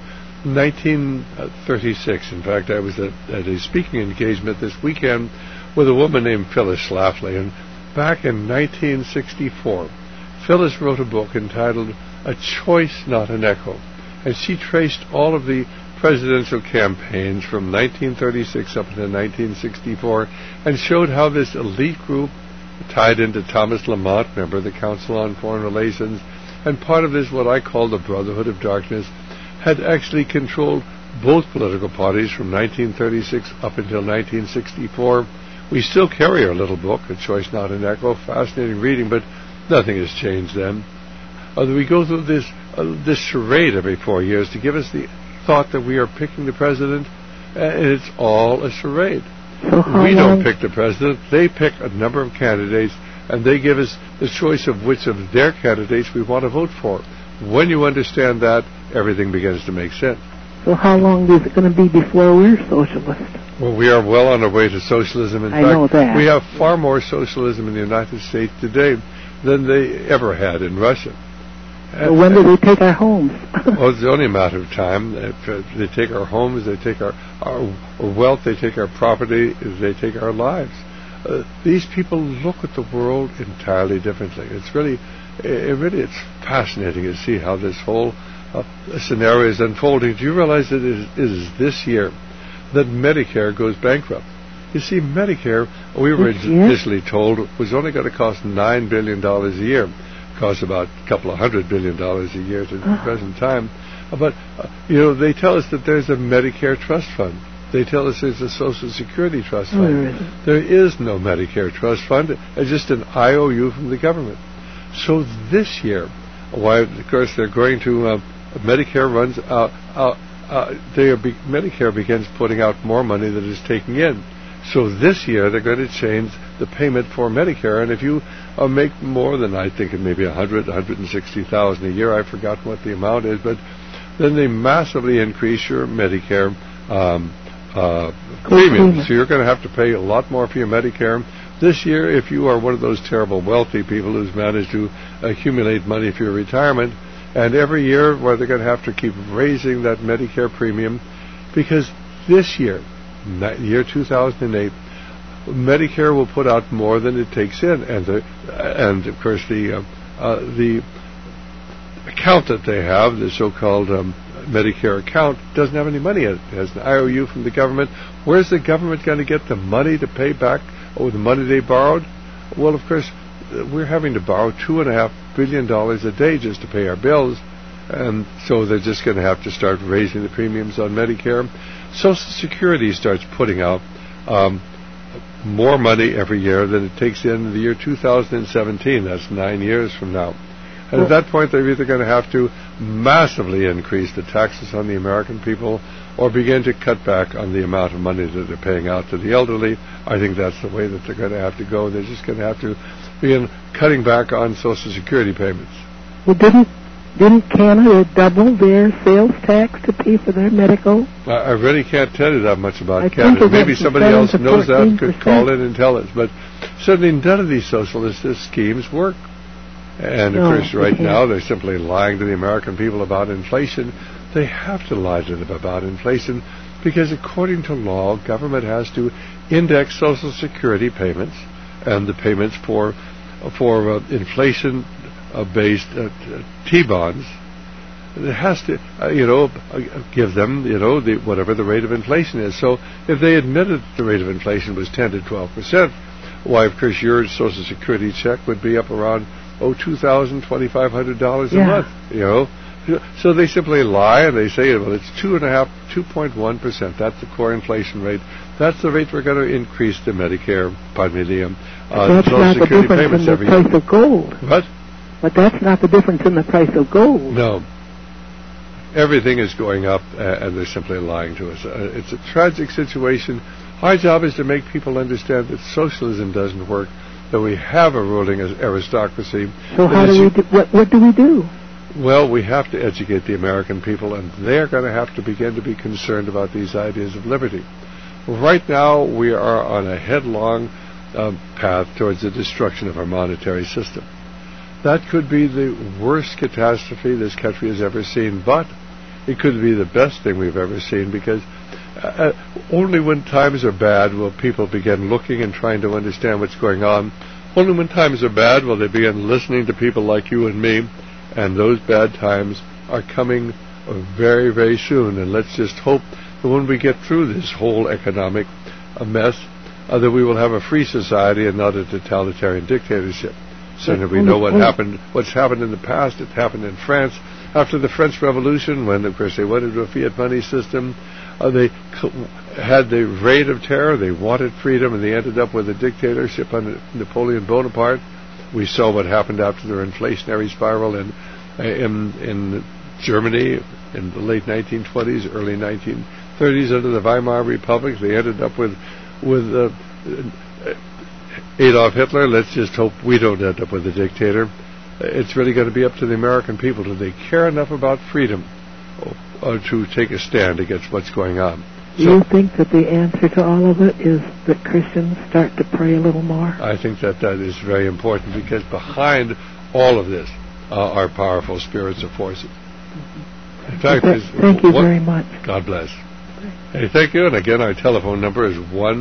1936. In fact, I was at a speaking engagement this weekend with a woman named Phyllis Schlafly, and back in 1964, Phyllis wrote a book entitled A Choice, Not an Echo, and she traced all of the presidential campaigns from 1936 up to 1964 and showed how this elite group tied into Thomas Lamont, member of the Council on Foreign Relations, and part of this, what I call the Brotherhood of Darkness, had actually controlled both political parties from 1936 up until 1964. We still carry our little book, A Choice, Not an Echo, fascinating reading, but nothing has changed then. We go through this charade every 4 years to give us the thought that we are picking the president, and it's all a charade. We don't pick the president. They pick a number of candidates, and they give us the choice of which of their candidates we want to vote for. When you understand that, everything begins to make sense. So how long is it going to be before we're socialists? Well, we are well on our way to socialism. In I fact, know that. we have far more socialism in the United States today than they ever had in Russia. So when do they take our homes? Well, it's only a matter of time. They take our homes, they take our wealth, they take our property, they take our lives. These people look at the world entirely differently. It's fascinating to see how this whole scenario is unfolding. Do you realize that it is this year that Medicare goes bankrupt? You see, Medicare, we were initially told, was only going to cost $9 billion a year. Costs about a couple of $100 billion a year to the present time. But, they tell us that there's a Medicare trust fund. They tell us there's a Social Security trust fund. There is no Medicare trust fund. It's just an IOU from the government. So this year, of course, they're going to, Medicare runs out, Medicare begins putting out more money than it's taking in. So this year they're going to change the payment for Medicare, and if you make more than, I think, maybe $160,000 a year, I've forgotten what the amount is, but then they massively increase your Medicare premium. So you're going to have to pay a lot more for your Medicare. This year, if you are one of those terrible wealthy people who's managed to accumulate money for your retirement, and every year where they're going to have to keep raising that Medicare premium, because this year, year 2008, Medicare will put out more than it takes in, and of course the account that they have, the so-called Medicare account, doesn't have any money in it. It has an IOU from the government. Where's the government going to get the money to pay back the money they borrowed? Well, of course, we're having to borrow $2.5 billion a day just to pay our bills, and so they're just going to have to start raising the premiums on Medicare. Social Security starts putting out more money every year than it takes in the year 2017. That's 9 years from now. And at that point, they're either going to have to massively increase the taxes on the American people or begin to cut back on the amount of money that they're paying out to the elderly. I think that's the way that they're going to have to go. They're just going to have to begin cutting back on Social Security payments. Well, didn't Canada double their sales tax to pay for their medical? I really can't tell you that much about Canada. Maybe somebody else knows that could call in and tell us. But certainly none of these socialist schemes work. And, of course, right now they're simply lying to the American people about inflation. They have to lie to them about inflation because, according to law, government has to index Social Security payments and the payments for inflation-based T-bonds. It has to, give them, whatever the rate of inflation is. So if they admitted the rate of inflation was 10 to 12%, why, of course, your Social Security check would be up around $2,000, $2,500 a month. So they simply lie and they say, well, it's 2.1%. That's the core inflation rate. That's the rate we're going to increase the Medicare, Social Security payments every year. That's not the difference in the price of gold. What? But that's not the difference in the price of gold. No. Everything is going up, and they're simply lying to us. It's a tragic situation. Our job is to make people understand that socialism doesn't work, that we have a ruling aristocracy. So how do we do? What do we do? Well, we have to educate the American people, and they're going to have to begin to be concerned about these ideas of liberty. Right now, we are on a headlong path towards the destruction of our monetary system. That could be the worst catastrophe this country has ever seen, but it could be the best thing we've ever seen, because only when times are bad will people begin looking and trying to understand what's going on. Only when times are bad will they begin listening to people like you and me, and those bad times are coming very, very soon. And let's just hope that when we get through this whole economic mess, that we will have a free society and not a totalitarian dictatorship. Certainly we know what's happened in the past. It happened in France after the French Revolution, when, of course, they went into a fiat money system. They had the reign of terror. They wanted freedom, and they ended up with a dictatorship under Napoleon Bonaparte. We saw what happened after their inflationary spiral in Germany in the late 1920s, early 1930s under the Weimar Republic. They ended up with Adolf Hitler. Let's just hope we don't end up with a dictator. It's really going to be up to the American people. Do they care enough about freedom to take a stand against what's going on? Do you think that the answer to all of it is that Christians start to pray a little more? I think that is very important, because behind all of this are powerful spiritual forces. In fact, thank you very much. God bless. Hey, thank you. And again, our telephone number is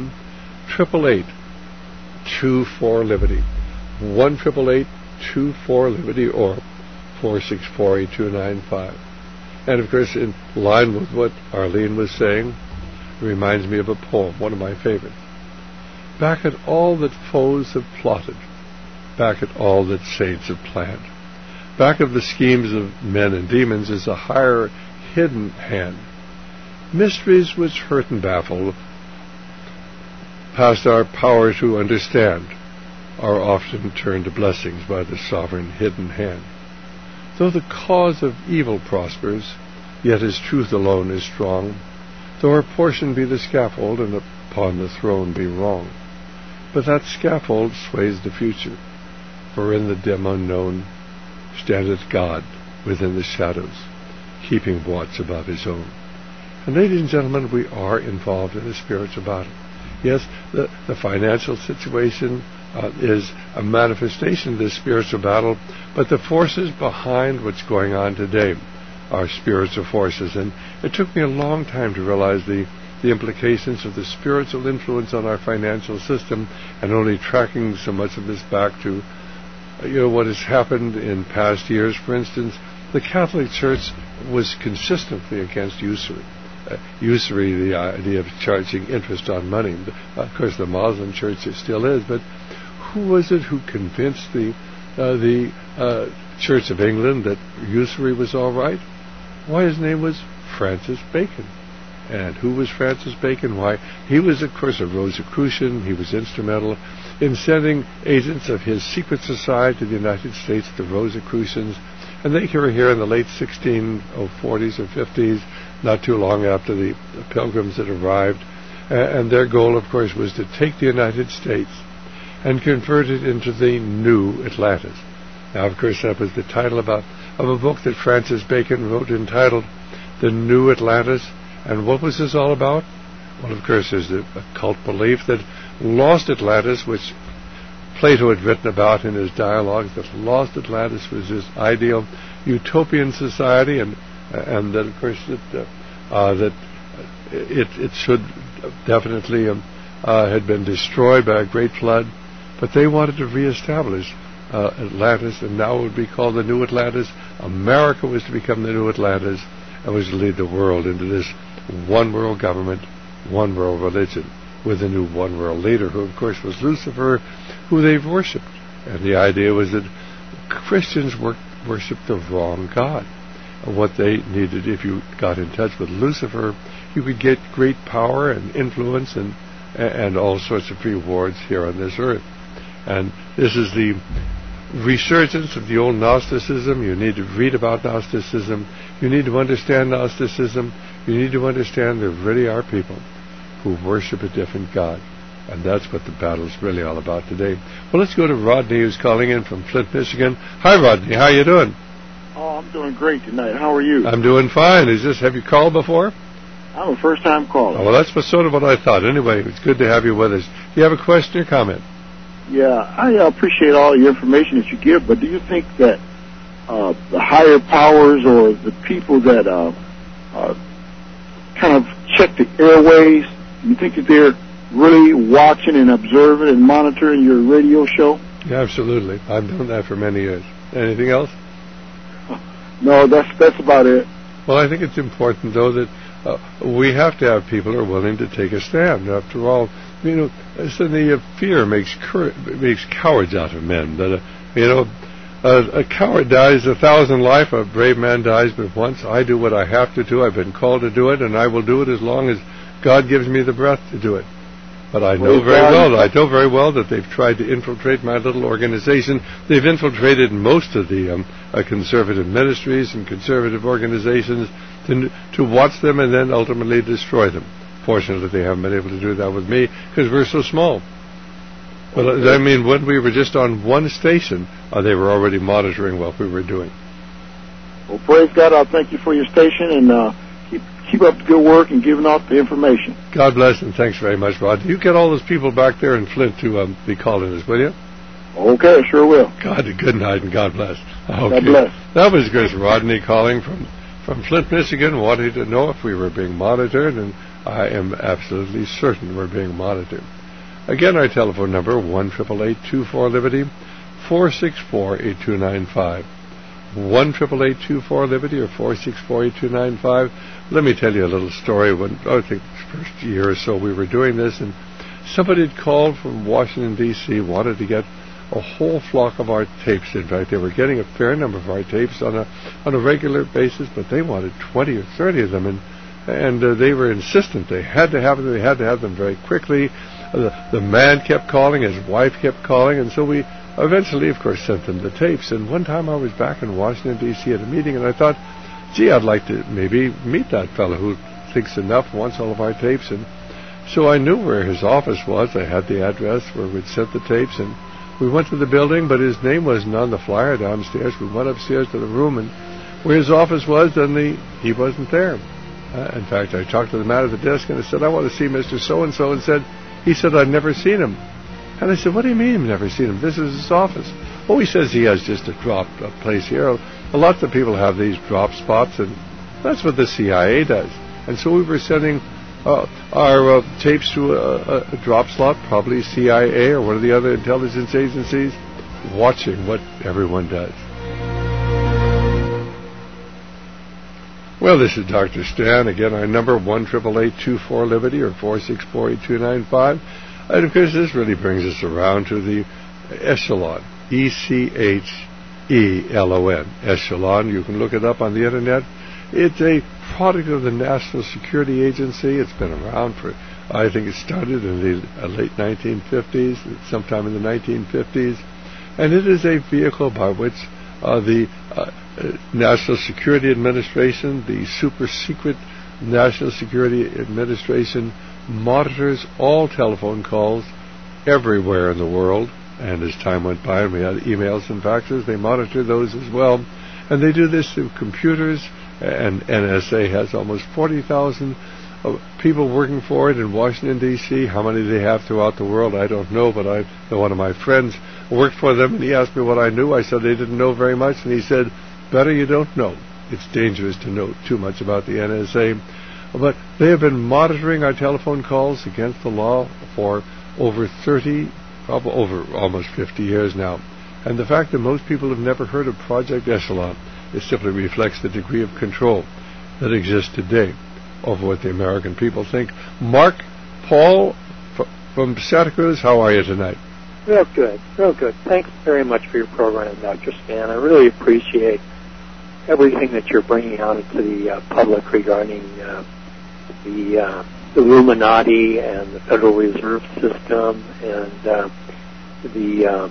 1-888-24-LIBERTY. 1-888-24-LIBERTY or 464-8295. And of course, in line with what Arlene was saying, it reminds me of a poem, one of my favorites. Back at all that foes have plotted, back at all that saints have planned, back of the schemes of men and demons is a higher hidden hand. Mysteries which hurt and baffle, past our power to understand, are often turned to blessings by the sovereign hidden hand. Though the cause of evil prospers, yet his truth alone is strong, though our portion be the scaffold, and upon the throne be wrong. But that scaffold sways the future, for in the dim unknown standeth God within the shadows, keeping watch above his own. And ladies and gentlemen, we are involved in a spiritual battle. Yes, the financial situation is a manifestation of this spiritual battle, but the forces behind what's going on today are spiritual forces. And it took me a long time to realize the implications of the spiritual influence on our financial system, and only tracking so much of this back to what has happened in past years. For instance, the Catholic Church was consistently against usury. Usury, the idea of charging interest on money. Of course, the Muslim Church still is, but who was it who convinced the Church of England that usury was all right? Why, his name was Francis Bacon. And who was Francis Bacon? Why, he was, of course, a Rosicrucian. He was instrumental in sending agents of his secret society to the United States, the Rosicrucians, and they were here in the late 1640s or 50s, not too long after the Pilgrims had arrived, and their goal, of course, was to take the United States and convert it into the New Atlantis. Now, of course, that was the title of a book that Francis Bacon wrote entitled The New Atlantis. And what was this all about? Well, of course, there's a cult belief that lost Atlantis, which Plato had written about in his dialogues, that lost Atlantis was this ideal utopian society, and that, of course, that it should definitely had been destroyed by a great flood. But they wanted to reestablish Atlantis, and now it would be called the New Atlantis. America was to become the New Atlantis, and was to lead the world into this one world government, one world religion, with a new one world leader, who, of course, was Lucifer, who they've worshipped. And the idea was that Christians worshipped the wrong God. And what they needed, if you got in touch with Lucifer, you could get great power and influence and all sorts of rewards here on this earth. And this is the resurgence of the old Gnosticism. You need to read about Gnosticism. You need to understand Gnosticism. You need to understand there really are people who worship a different God. And that's what the battle's really all about today. Well, let's go to Rodney, who's calling in from Flint, Michigan. Hi, Rodney. How you doing? Oh, I'm doing great tonight. How are you? I'm doing fine. Have you called before? I'm a first-time caller. Oh, well, that's sort of what I thought. Anyway, it's good to have you with us. Do you have a question or comment? Yeah, I appreciate all your information that you give, but do you think that the higher powers or the people that kind of check the airways, do you think that they're really watching and observing and monitoring your radio show? Yeah, absolutely. I've done that for many years. Anything else? No, that's about it. Well, I think it's important, though, that we have to have people who are willing to take a stand. After all, the fear makes cowards out of men. That a coward dies 1,000 life, a brave man dies but once. I do what I have to do. I've been called to do it, and I will do it as long as God gives me the breath to do it. But I know very well that they've tried to infiltrate my little organization. They've infiltrated most of the conservative ministries and conservative organizations to watch them and then ultimately destroy them. Fortunately, they haven't been able to do that with me because we're so small. But I mean, when we were just on one station, they were already monitoring what we were doing. Well, praise God. I'll thank you for your station, and keep up the good work and giving out the information. God bless, and thanks very much, Rod. You get all those people back there in Flint to be calling us, will you? Okay, sure will. Good night, and God bless. Okay. God bless. That was Chris Rodney calling from Flint, Michigan, wanting to know if we were being monitored, and I am absolutely certain we're being monitored. Again, our telephone number, 1-888-24-LIBERTY, 464-8295. 1-888-24-LIBERTY or 464-8295. Let me tell you a little story. When I think the first year or so we were doing this, and somebody had called from Washington, D.C., wanted to get a whole flock of our tapes. In fact, they were getting a fair number of our tapes on a regular basis, but they wanted 20 or 30 of them, and they were insistent. They had to have them. They had to have them very quickly. The man kept calling. His wife kept calling, and so we eventually, of course, sent them the tapes. And one time I was back in Washington, D.C. at a meeting, and I thought, gee, I'd like to maybe meet that fellow who thinks enough, wants all of our tapes. And so I knew where his office was. I had the address where we'd sent the tapes, and we went to the building, but his name wasn't on the flyer downstairs. We went upstairs to the room, and where his office was, he wasn't there. In fact, I talked to the man at the desk, and I said, I want to see Mr. So-and-so, and he said, I've never seen him. And I said, what do you mean you've never seen him? This is his office. Oh, he says he has just a place here. Lots of people have these drop spots, and that's what the CIA does. And so we were sending our tapes to a drop slot, probably CIA or one of the other intelligence agencies, watching what everyone does. Well, this is Dr. Stan. Again, our number, 1-888-24-LIBERTY or 464-8295. And of course, this really brings us around to the Echelon, Echelon, Echelon. You can look it up on the Internet. It's a product of the National Security Agency. It's been around for, I think it started in the late 1950s, sometime in the 1950s. And it is a vehicle by which the National Security Administration, the super secret National Security Administration, monitors all telephone calls everywhere in the world. And as time went by and we had emails and faxes, they monitor those as well. And they do this through computers, and NSA has almost 40,000 people working for it in Washington, D.C. How many they have throughout the world, I don't know, but I know one of my friends worked for them, and he asked me what I knew. I said they didn't know very much, and he said, better you don't know. It's dangerous to know too much about the NSA. But they have been monitoring our telephone calls against the law for over 30, probably over almost 50 years now. And the fact that most people have never heard of Project Echelon, it simply reflects the degree of control that exists today over what the American people think. Mark Paul from Santa Cruz, how are you tonight? Real good, real good. Thanks very much for your program, Dr. Stan. I really appreciate everything that you're bringing out into the public regarding the Illuminati and the Federal Reserve System and the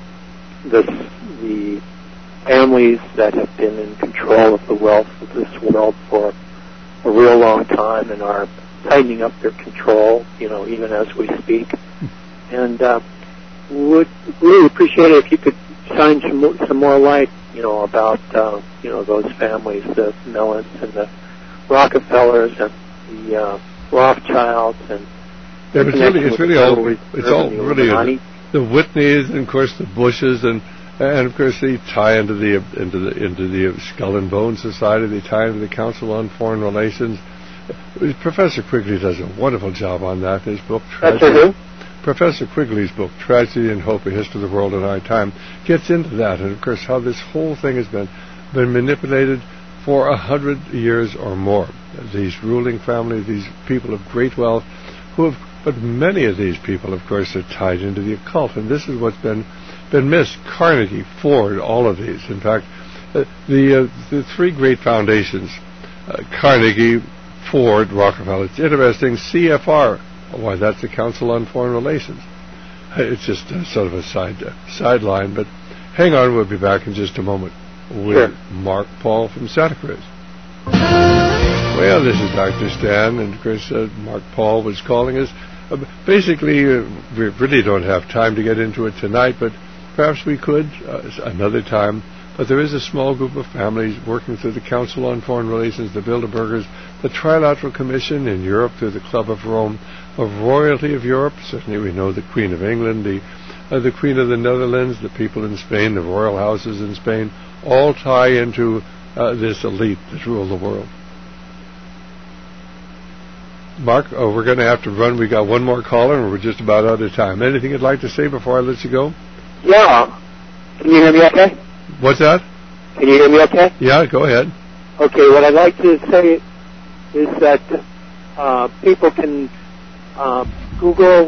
families that have been in control of the wealth of this world for a real long time and are tightening up their control, even as we speak. And would really appreciate it if you could shine some more light, about those families, the Mellons and the Rockefellers and the Rothschilds and it's really all really the Whitneys and of course the Bushes and of course they tie into the Skull and Bones Society. They tie into the Council on Foreign Relations. Professor Quigley does a wonderful job on that in his book. Professor Quigley's book, Tragedy and Hope, A History of the World in Our Time, gets into that, and of course how this whole thing has been manipulated for 100 years or more. These ruling families, these people of great wealth, but many of these people, of course, are tied into the occult, and this is what's been missed. Carnegie, Ford, all of these. In fact, the three great foundations, Carnegie, Ford, Rockefeller. It's interesting. CFR. Why, that's the Council on Foreign Relations. It's just sort of a sideline, but hang on, we'll be back in just a moment with Mark Paul from Santa Cruz. Well, this is Dr. Stan, and of course Mark Paul was calling us. Basically, we really don't have time to get into it tonight, but perhaps we could another time but there is a small group of families working through the Council on Foreign Relations, the Bilderbergers, the Trilateral Commission in Europe through the Club of Rome, of Royalty of Europe. Certainly we know the Queen of England, the Queen of the Netherlands, the people in Spain, the royal houses in Spain, all tie into this elite that rule the world. Mark, we're going to have to run. We got one more caller, and we're just about out of time. Anything you'd like to say before I let you go? Yeah. Can you hear me okay? What's that? Can you hear me okay? Yeah, go ahead. Okay, what I'd like to say is that people can Google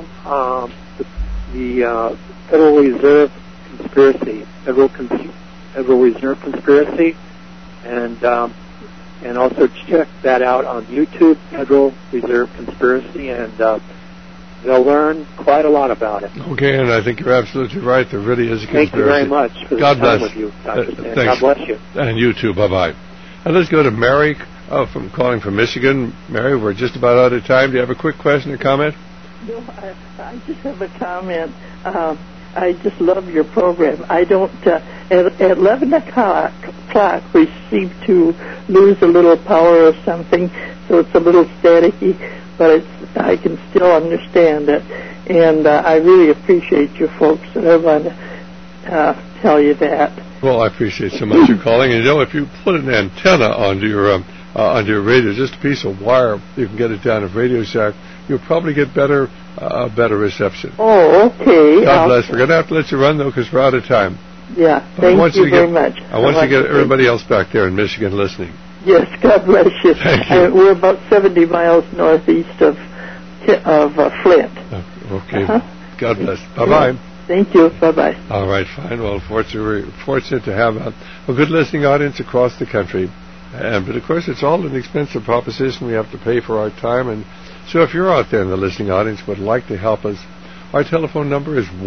the Federal Reserve conspiracy, Federal Reserve conspiracy, and also check that out on YouTube, Federal Reserve conspiracy, and they'll learn quite a lot about it. Okay, and I think you're absolutely right. There really is a conspiracy. Thank you very much for the time with you, Dr. Stan. God bless you. And you too. Bye-bye. And let's go to Mary calling from Michigan. Mary, we're just about out of time. Do you have a quick question or comment? No, I just have a comment. I just love your program. I don't, at 11 o'clock, we seem to lose a little power or something, so it's a little staticky, but I can still understand it. And I really appreciate you folks, and I want to tell you that. Well, I appreciate so much your calling. And if you put an antenna onto your radio, just a piece of wire, you can get it down at Radio Shack, you'll probably get better reception. Oh, okay. God bless. We're going to have to let you run, though, because we're out of time. Yeah, thank you very much. I want to get everybody else back there in Michigan listening. Yes, God bless you. Thank you. We're about 70 miles northeast of Flint. Okay. God bless. Bye-bye. Thank you. Bye-bye. All right, fine. Well, we're fortunate to have a good listening audience across the country. But, of course, it's all an expensive proposition. We have to pay for our time. And so if you're out there in the listening audience would like to help us, our telephone number is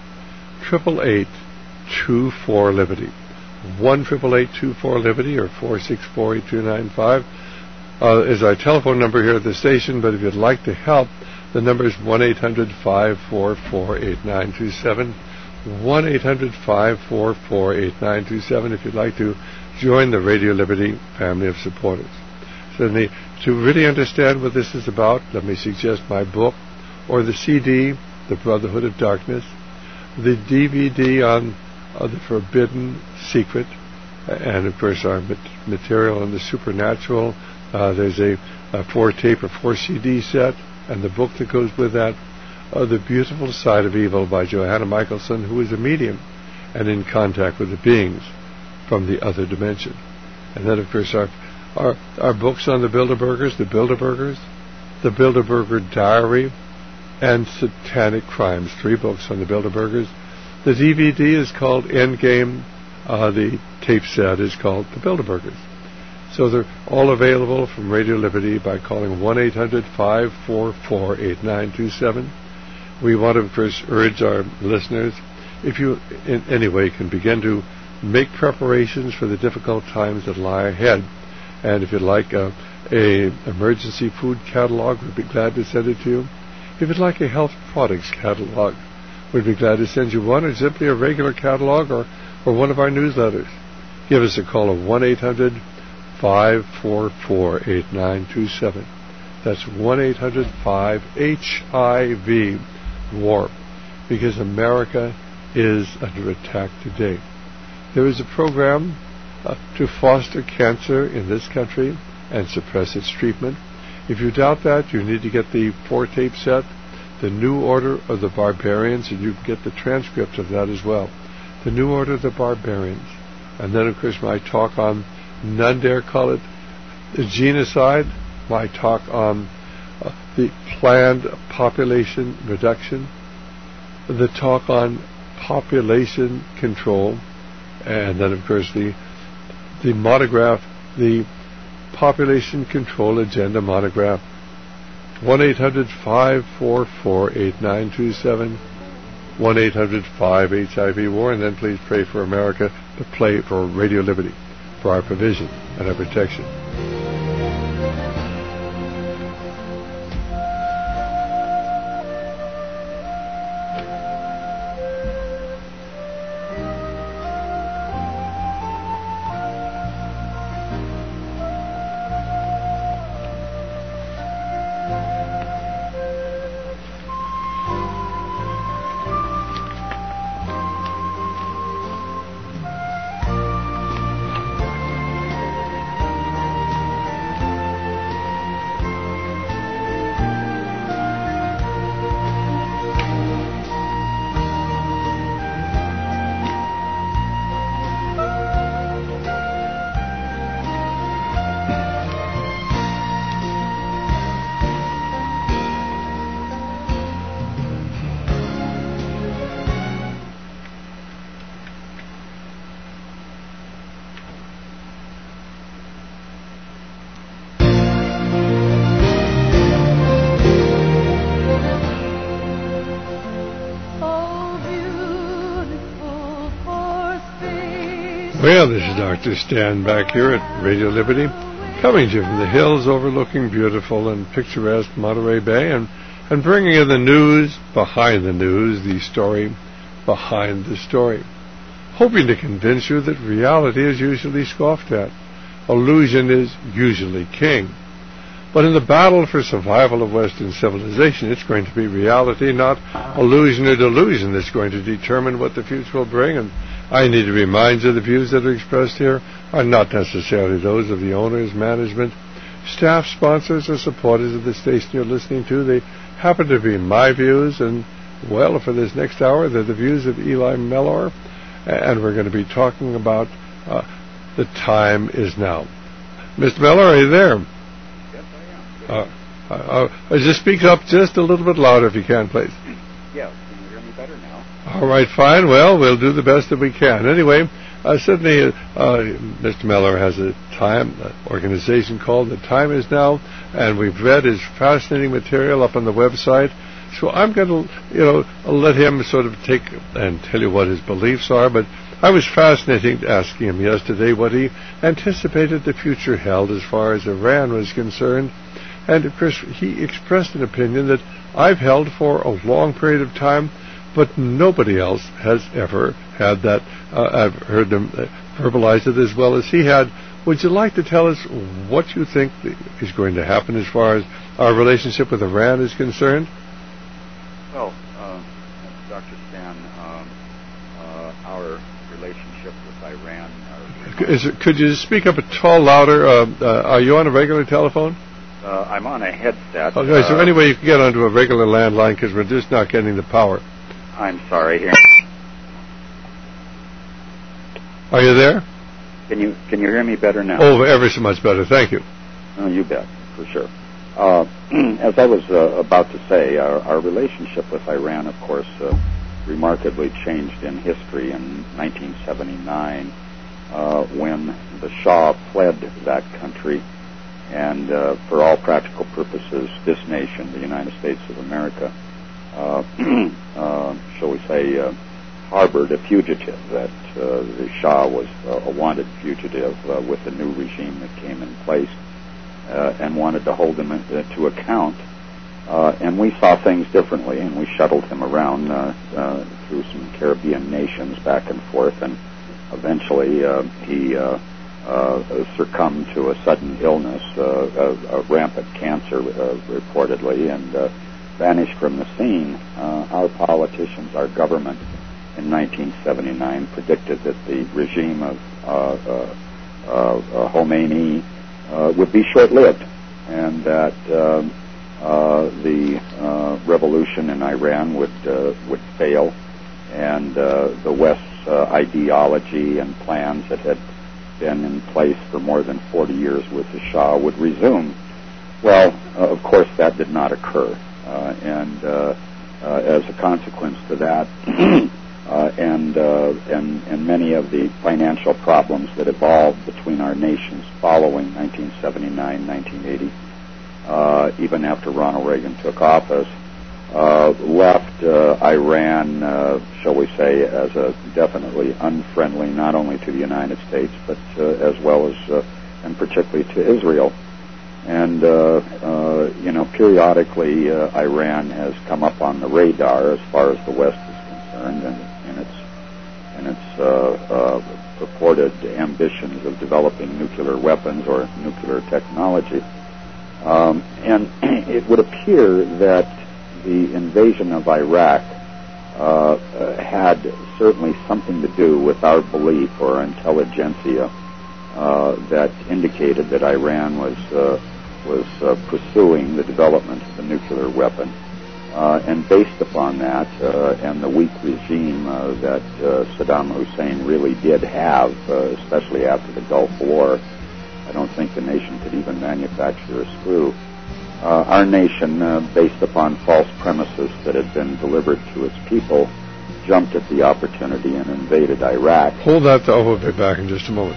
1-888-24-LIBERTY. 1-888-24-LIBERTY or 464-8295 is our telephone number here at the station. But if you'd like to help, the number is 1-800-544-8927. 1-800-544-8927 if you'd like to join the Radio Liberty family of supporters. So to really understand what this is about, let me suggest my book, or the CD, The Brotherhood of Darkness, the DVD on The Forbidden Secret, and of course our material on the supernatural. There's a 4-tape or 4-CD set, and the book that goes with that, The Beautiful Side of Evil by Johanna Michelson, who is a medium and in contact with the beings from the other dimension. And then, of course, our books on the Bilderbergers, the Bilderberger Diary, and Satanic Crimes, 3 books on the Bilderbergers. The DVD is called Endgame. The tape set is called The Bilderbergers. So they're all available from Radio Liberty by calling 1-800-544-8927. We want to, of course, urge our listeners, if you in any way can begin to make preparations for the difficult times that lie ahead. And if you'd like a emergency food catalog, we'd be glad to send it to you. If you'd like a health products catalog, we'd be glad to send you one, or simply a regular catalog, or one of our newsletters. Give us a call of 1-800-544-8927. That's 1-800-5HIV-WARP, because America is under attack today. There is a program to foster cancer in this country and suppress its treatment. If you doubt that, you need to get the 4-tape set, The New Order of the Barbarians, and you can get the transcript of that as well. The New Order of the Barbarians. And then, of course, my talk on, none dare call it the genocide, my talk on the planned population reduction, the talk on population control, and then, of course, the monograph, the Population Control Agenda monograph. 1-800-544-8927, 1-800-5HIV-WAR, and then please pray for America, to pray for Radio Liberty, for our provision and our protection. Well, this is Dr. Stan back here at Radio Liberty, coming to you from the hills overlooking beautiful and picturesque Monterey Bay, and bringing you the news behind the news, the story behind the story, hoping to convince you that reality is usually scoffed at. Illusion is usually king. But in the battle for survival of Western civilization, it's going to be reality, not illusion or delusion, that's going to determine what the future will bring. And I need to remind you the views that are expressed here are not necessarily those of the owners, management, staff, sponsors, or supporters of the station you're listening to. They happen to be my views, and, well, for this next hour, they're the views of Eli Mellor, and we're going to be talking about the time is now. Mr. Mellor, are you there? Just speak up just a little bit louder if you can, please. Yes, can you hear me better now? All right, fine. Well, we'll do the best that we can. Anyway, Sydney, Mr. Mellor has a organization called The Time Is Now, and we've read his fascinating material up on the website. So I'm going to, let him sort of take and tell you what his beliefs are. But I was fascinated asking him yesterday what he anticipated the future held as far as Iran was concerned. And, of course, he expressed an opinion that I've held for a long period of time, but nobody else has ever had that. I've heard him verbalize it as well as he had. Would you like to tell us what you think is going to happen as far as our relationship with Iran is concerned? Well, Dr. Stan, our relationship with Iran... Could you speak up a tall louder? Are you on a regular telephone? I'm on a headset. Okay, so any way you can get onto a regular landline, because we're just not getting the power. I'm sorry. Here. Are you there? Can you hear me better now? Oh, ever so much better. Thank you. Oh, you bet, for sure. As I was about to say, our relationship with Iran, of course, remarkably changed in history in 1979 when the Shah fled that country. And for all practical purposes, this nation, the United States of America, shall we say, harbored a fugitive, that the Shah was a wanted fugitive with the new regime that came in place, and wanted to hold him to account. And we saw things differently, and we shuttled him around through some Caribbean nations back and forth, and eventually he succumbed to a sudden illness, a rampant cancer reportedly, and vanished from the scene. Our politicians, our government in 1979 predicted that the regime of Khomeini would be short-lived, and that the revolution in Iran would fail, and the West's ideology and plans that had been in place for more than 40 years with the Shah would resume. Well, of course, that did not occur, and as a consequence to that, and many of the financial problems that evolved between our nations following 1979, 1980, even after Ronald Reagan took office, left Iran, shall we say, as a definitely unfriendly, not only to the United States, but as well as, and particularly to Israel. And, periodically, Iran has come up on the radar as far as the West is concerned, and its purported ambitions of developing nuclear weapons or nuclear technology. And it would appear that the invasion of Iraq had certainly something to do with our belief or intelligentsia that indicated that Iran was pursuing the development of a nuclear weapon. And based upon that and the weak regime that Saddam Hussein really did have, especially after the Gulf War, I don't think the nation could even manufacture a screw. Our nation, based upon false premises that had been delivered to its people, jumped at the opportunity and invaded Iraq. Hold that thought. We'll be back in just a moment.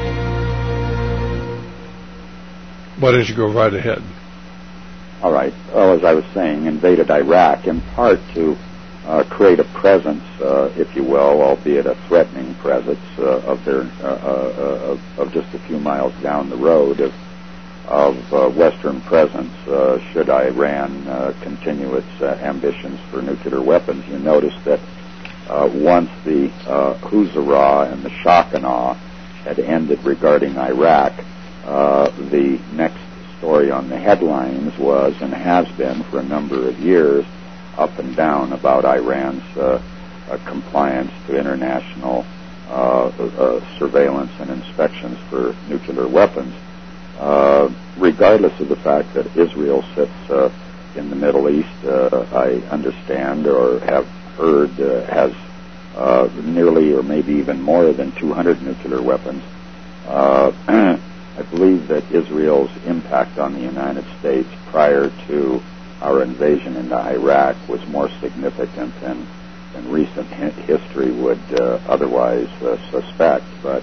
Why don't you go right ahead? All right. Well, as I was saying, invaded Iraq in part to create a presence, if you will, albeit a threatening presence, of just a few miles down the road of Western presence should Iran continue its ambitions for nuclear weapons. You notice that once the Huzara and the shock and awe had ended regarding Iraq, the next story on the headlines was, and has been for a number of years, up and down about Iran's compliance to international surveillance and inspections for nuclear weapons. Regardless of the fact that Israel sits in the Middle East, I understand or have heard has nearly or maybe even more than 200 nuclear weapons. I believe that Israel's impact on the United States prior to our invasion into Iraq was more significant than recent history would otherwise suspect. But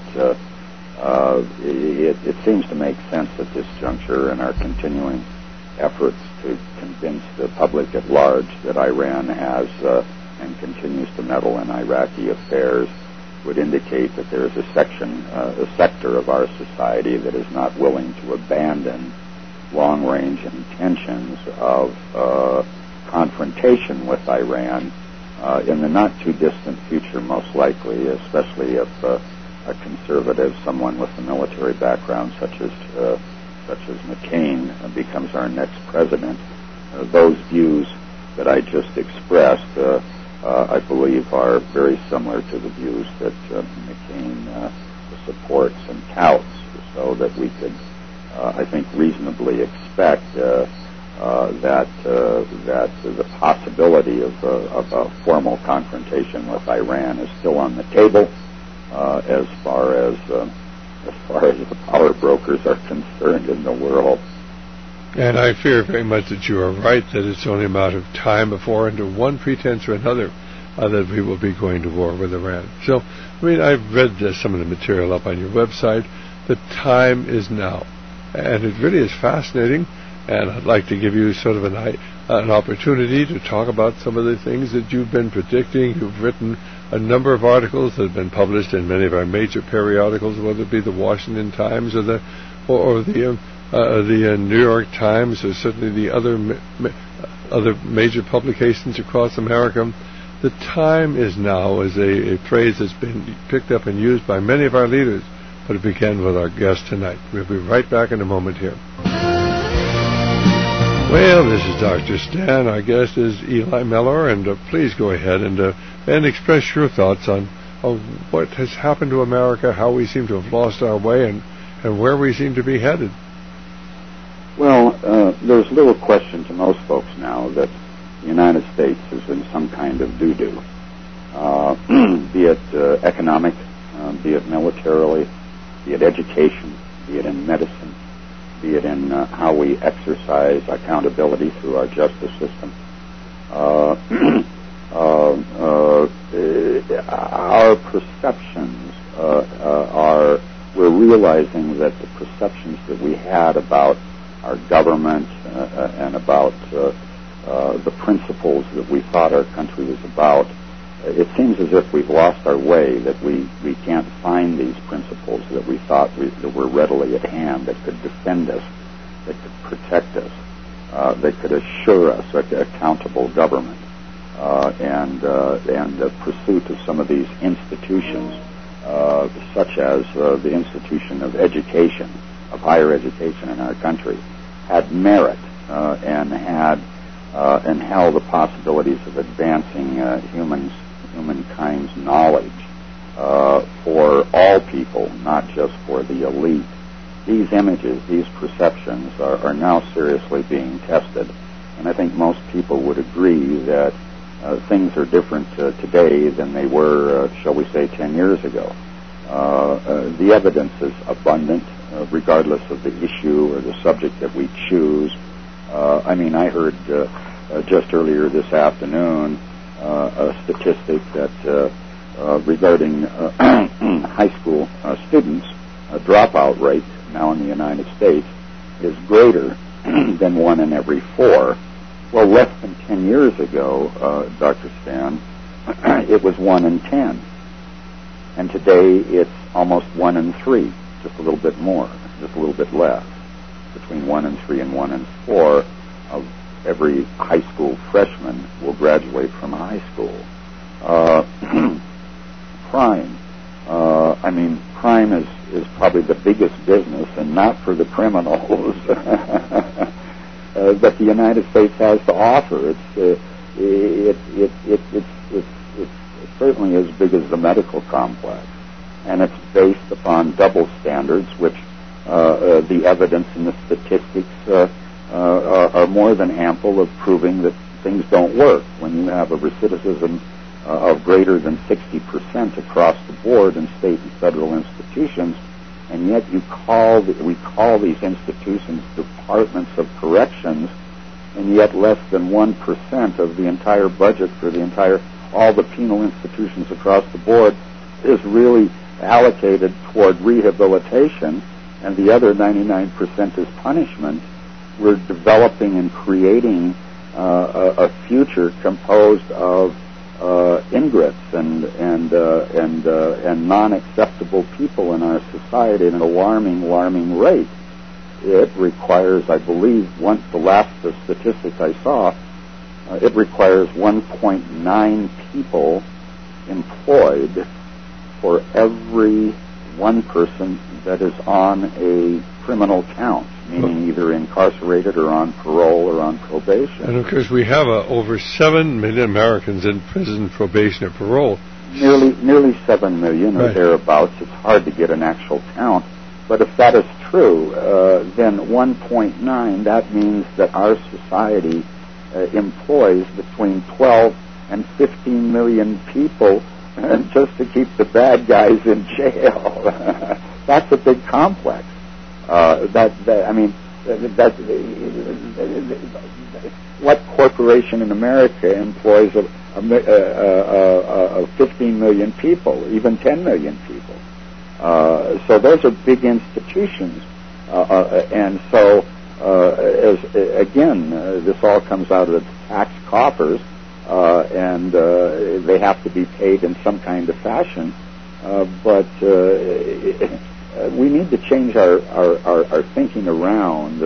it seems to make sense at this juncture in our continuing efforts to convince the public at large that Iran has and continues to meddle in Iraqi affairs would indicate that there is a sector of our society that is not willing to abandon long-range intentions of confrontation with Iran in the not-too-distant future, most likely, especially if a conservative, someone with a military background such as McCain becomes our next president. Those views that I just expressed, I believe, are very similar to the views that McCain supports and touts, so that we could, I think, reasonably expect that the possibility of a formal confrontation with Iran is still on the table, as far as the power brokers are concerned in the world. And I fear very much that you are right, that it's only a matter of time before, under one pretense or another, that we will be going to war with Iran. So, I mean, I've read some of the material up on your website. The time is now. And it really is fascinating, and I'd like to give you sort of an opportunity to talk about some of the things that you've been predicting. You've written a number of articles that have been published in many of our major periodicals, whether it be the Washington Times or the New York Times, or certainly the other major publications across America. The time is now is a phrase that's been picked up and used by many of our leaders, but it began with our guest tonight. We'll be right back in a moment here. Well, this is Dr. Stan. Our guest is Eli Miller, and please go ahead and express your thoughts on what has happened to America, how we seem to have lost our way, and where we seem to be headed. Well, there's little question to most folks now that the United States is in some kind of doo-doo, be it economic, be it militarily, be it education, be it in medicine, be it in how we exercise accountability through our justice system. Our perceptions we're realizing that the perceptions that we had about our government and about the principles that we thought our country was about, it seems as if we've lost our way, that we can't find these principles that we thought that were readily at hand, that could defend us, that could protect us, that could assure us accountable government, and the pursuit of some of these institutions, such as the institution of education, of higher education in our country, had merit and held the possibilities of advancing humankind's knowledge for all people, not just for the elite. These images, these perceptions are now seriously being tested, and I think most people would agree that things are different today than they were, shall we say, 10 years ago. The evidence is abundant, regardless of the issue or the subject that we choose. I heard just earlier this afternoon a statistic that regarding high school students, a dropout rate now in the United States is greater than 1 in every 4 Well, less than 10 years ago, Dr. Stan, it was 1 in 10. And today it's almost 1 in 3, just a little bit more, just a little bit less. Between 1 in 3 and 1 in 4 of every high school freshman will graduate from high school. Crime. Crime is probably the biggest business, and not for the criminals, that the United States has to offer. It's certainly as big as the medical complex, and it's based upon double standards, which the evidence and the statistics are more than ample of proving that things don't work. When you have a recidivism of greater than 60% across the board in state and federal institutions, and yet we call these institutions departments of corrections, and yet less than 1% of the entire budget for all the penal institutions across the board is really allocated toward rehabilitation, and the other 99% is punishment. We're developing and creating a future composed of ingrates and non-acceptable people in our society at an alarming rate. It requires, I believe, the last statistic I saw, it requires 1.9 people employed for every one person that is on a criminal count, meaning either incarcerated or on parole or on probation. And of course, we have over 7 million Americans in prison, probation, or parole. Nearly 7 million or thereabouts. It's hard to get an actual count. But if that is true, then 1.9, that means that our society employs between 12 and 15 million people just to keep the bad guys in jail. That's a big complex. What corporation in America employs 15 million people, even 10 million people? So those are big institutions, and so this all comes out of the tax coffers, and they have to be paid in some kind of fashion. But we need to change our thinking around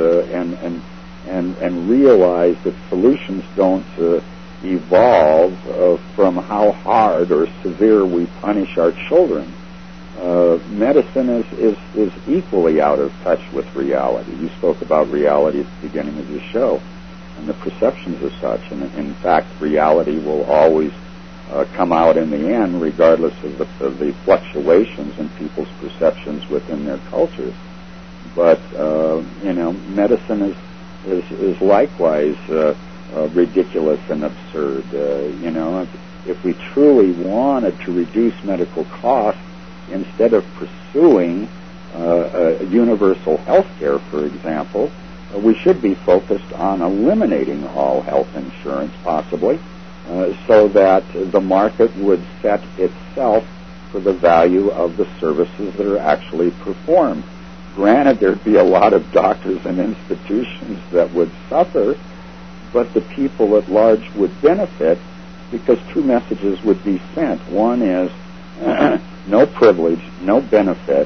and realize that solutions don't evolve from how hard or severe we punish our children. Medicine is equally out of touch with reality. You spoke about reality at the beginning of your show, and the perceptions as such. And in fact, reality will always come out in the end, regardless of the fluctuations in people's perceptions within their cultures. But medicine is likewise ridiculous and absurd. If we truly wanted to reduce medical costs, instead of pursuing universal health care, for example, we should be focused on eliminating all health insurance, possibly, so that the market would set itself for the value of the services that are actually performed. Granted, there'd be a lot of doctors and institutions that would suffer, but the people at large would benefit because two messages would be sent. One is no privilege, no benefit,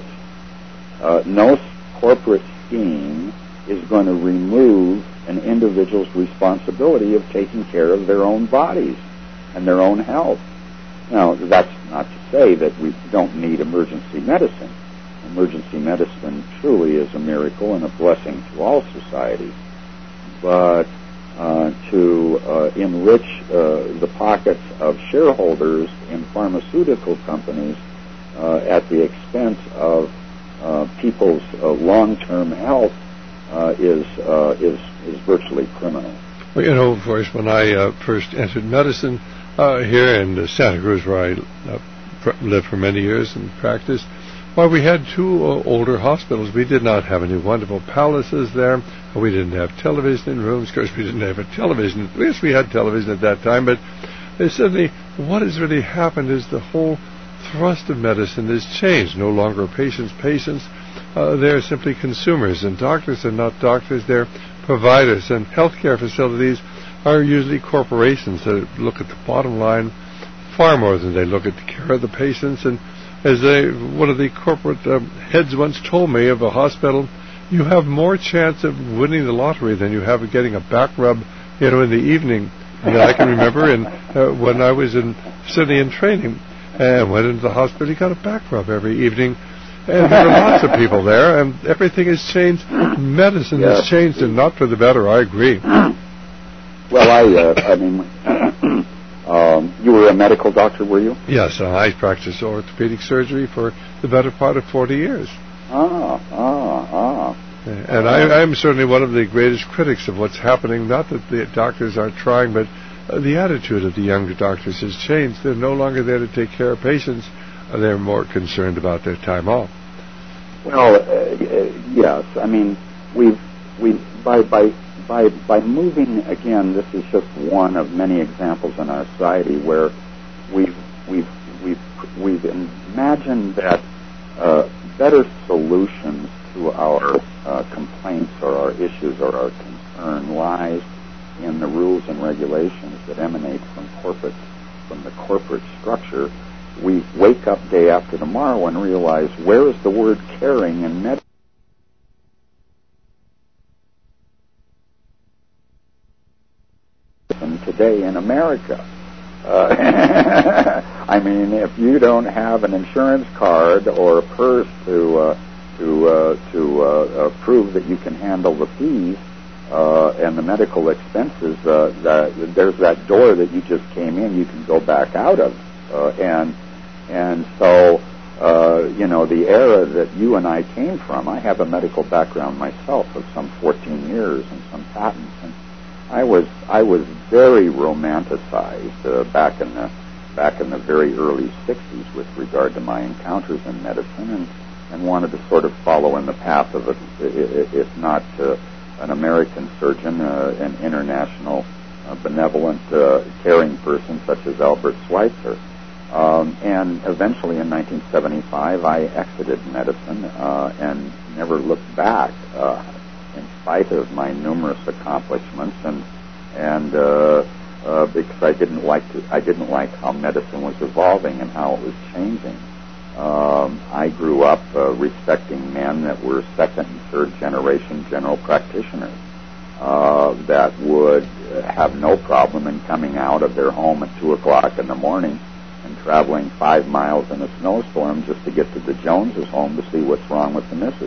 no corporate scheme is going to remove an individual's responsibility of taking care of their own bodies and their own health. Now, that's not to say that we don't need emergency medicine. Emergency medicine truly is a miracle and a blessing to all society. But to enrich the pockets of shareholders in pharmaceutical companies at the expense of people's long-term health is virtually criminal. Well, of course, when I first entered medicine here in Santa Cruz, where I lived for many years and practiced, we had two older hospitals. We did not have any wonderful palaces there. We didn't have television in rooms. Of course, we didn't have a television. Yes, we had television at that time, but suddenly what has really happened is the whole thrust of medicine has changed. No longer patients. They're simply consumers, and doctors are not doctors. They're providers, and healthcare facilities are usually corporations that look at the bottom line far more than they look at the care of the patients. And as one of the corporate heads once told me of a hospital, you have more chance of winning the lottery than you have of getting a back rub, in the evening. And I can remember when I was in Sydney in training, and went into the hospital, he got a back rub every evening. And there were lots of people there, and everything has changed. Medicine has changed, and not for the better, I agree. Well, you were a medical doctor, were you? Yes, I practiced orthopedic surgery for the better part of 40 years. And I'm certainly one of the greatest critics of what's happening. Not that the doctors aren't trying, but the attitude of the younger doctors has changed. They're no longer there to take care of patients. They're more concerned about their time off. Well, yes. I mean, by moving, again, this is just one of many examples in our society where we've imagined that better solutions to our complaints or our issues or our concern lies in the rules and regulations that emanate from the corporate structure. We wake up day after tomorrow and realize, where is the word caring in medicine today in America? I mean, if you don't have an insurance card or a purse to prove that you can handle the fees and the medical expenses, there's that door that you just came in, you can go back out of, and so the era that you and I came from. I have a medical background myself of some 14 years and some patents, and I was very romanticized back in the very early 60s with regard to my encounters in medicine, and wanted to sort of follow in the path of if not an American surgeon, an international benevolent caring person such as Albert Schweitzer. And eventually in 1975 I exited medicine and never looked back, in spite of my numerous accomplishments, and because I didn't like how medicine was evolving and how it was changing. I grew up respecting men that were second and third generation general practitioners that would have no problem in coming out of their home at 2 o'clock in the morning and traveling 5 miles in a snowstorm just to get to the Joneses' home to see what's wrong with the missus.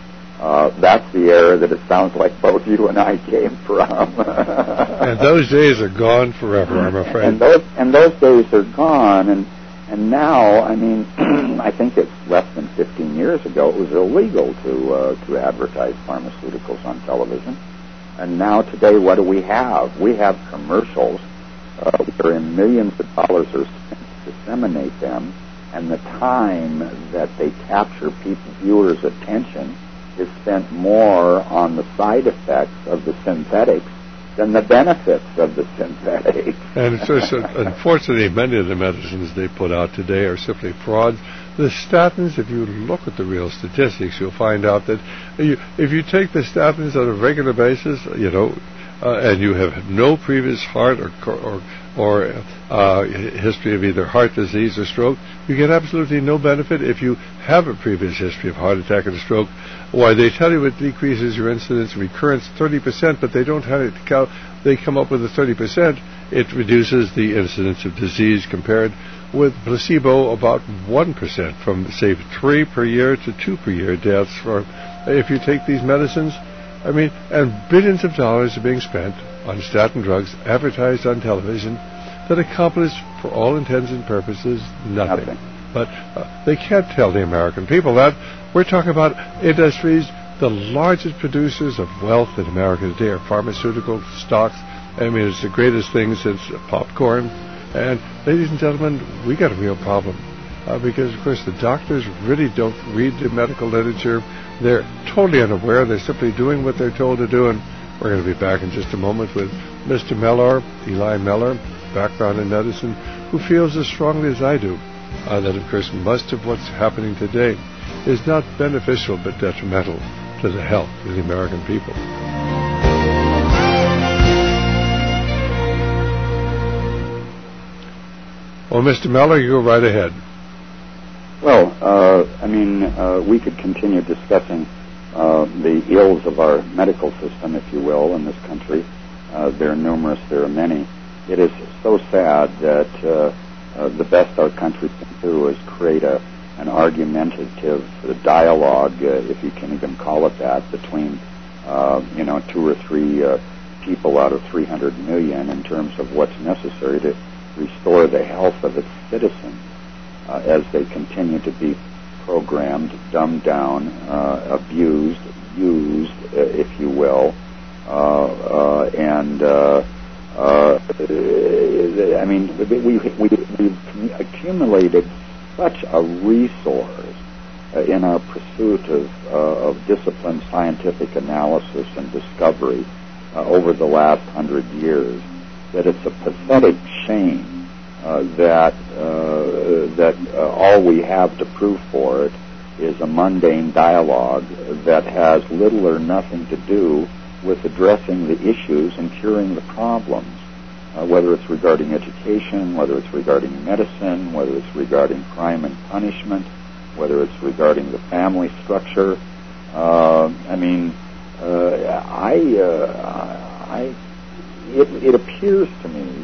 That's the era that it sounds like both you and I came from. And those days are gone forever, I'm afraid. And those days are gone, and now, I mean, I think it's less than 15 years ago, it was illegal to advertise pharmaceuticals on television. And now today, what do we have? We have commercials wherein millions of dollars are spent to disseminate them, and the time that they capture viewers' attention is spent more on the side effects of the synthetics than the benefits of the synthetics. And it's just, unfortunately, many of the medicines they put out today are simply frauds. The statins, if you look at the real statistics, you'll find out that if you take the statins on a regular basis, and you have no previous heart or history of either heart disease or stroke, you get absolutely no benefit. If you have a previous history of heart attack and stroke, why, they tell you it decreases your incidence of recurrence 30%, but they don't have it count. They come up with a 30%. It reduces the incidence of disease compared with placebo about 1%, from, say, 3 per year to 2 per year deaths if you take these medicines. I mean, and billions of dollars are being spent on statin drugs advertised on television that accomplish, for all intents and purposes, nothing. But they can't tell the American people that. We're talking about industries. The largest producers of wealth in America today are pharmaceutical stocks. I mean, it's the greatest thing since popcorn. And, ladies and gentlemen, we got a real problem. Because, of course, the doctors really don't read the medical literature. They're totally unaware. They're simply doing what they're told to do. And we're going to be back in just a moment with Mr. Mellor, Eli Mellor, background in medicine, who feels as strongly as I do that, of course, much of what's happening today is not beneficial but detrimental to the health of the American people. Well, Mr. Mellor, you go right ahead. Well, we could continue discussing the ills of our medical system, if you will, in this country. There are numerous, there are many. It is so sad that the best our country can do is create an argumentative dialogue, if you can even call it that, between 2 or 3 people out of 300 million in terms of what's necessary to restore the health of its citizens as they continue to be programmed, dumbed down, abused, used, if you will, we've accumulated such a resource in our pursuit of disciplined scientific analysis and discovery over the last 100 years that it's a pathetic shame that all we have to prove for it is a mundane dialogue that has little or nothing to do with addressing the issues and curing the problems, whether it's regarding education, whether it's regarding medicine, whether it's regarding crime and punishment, whether it's regarding the family structure. It appears to me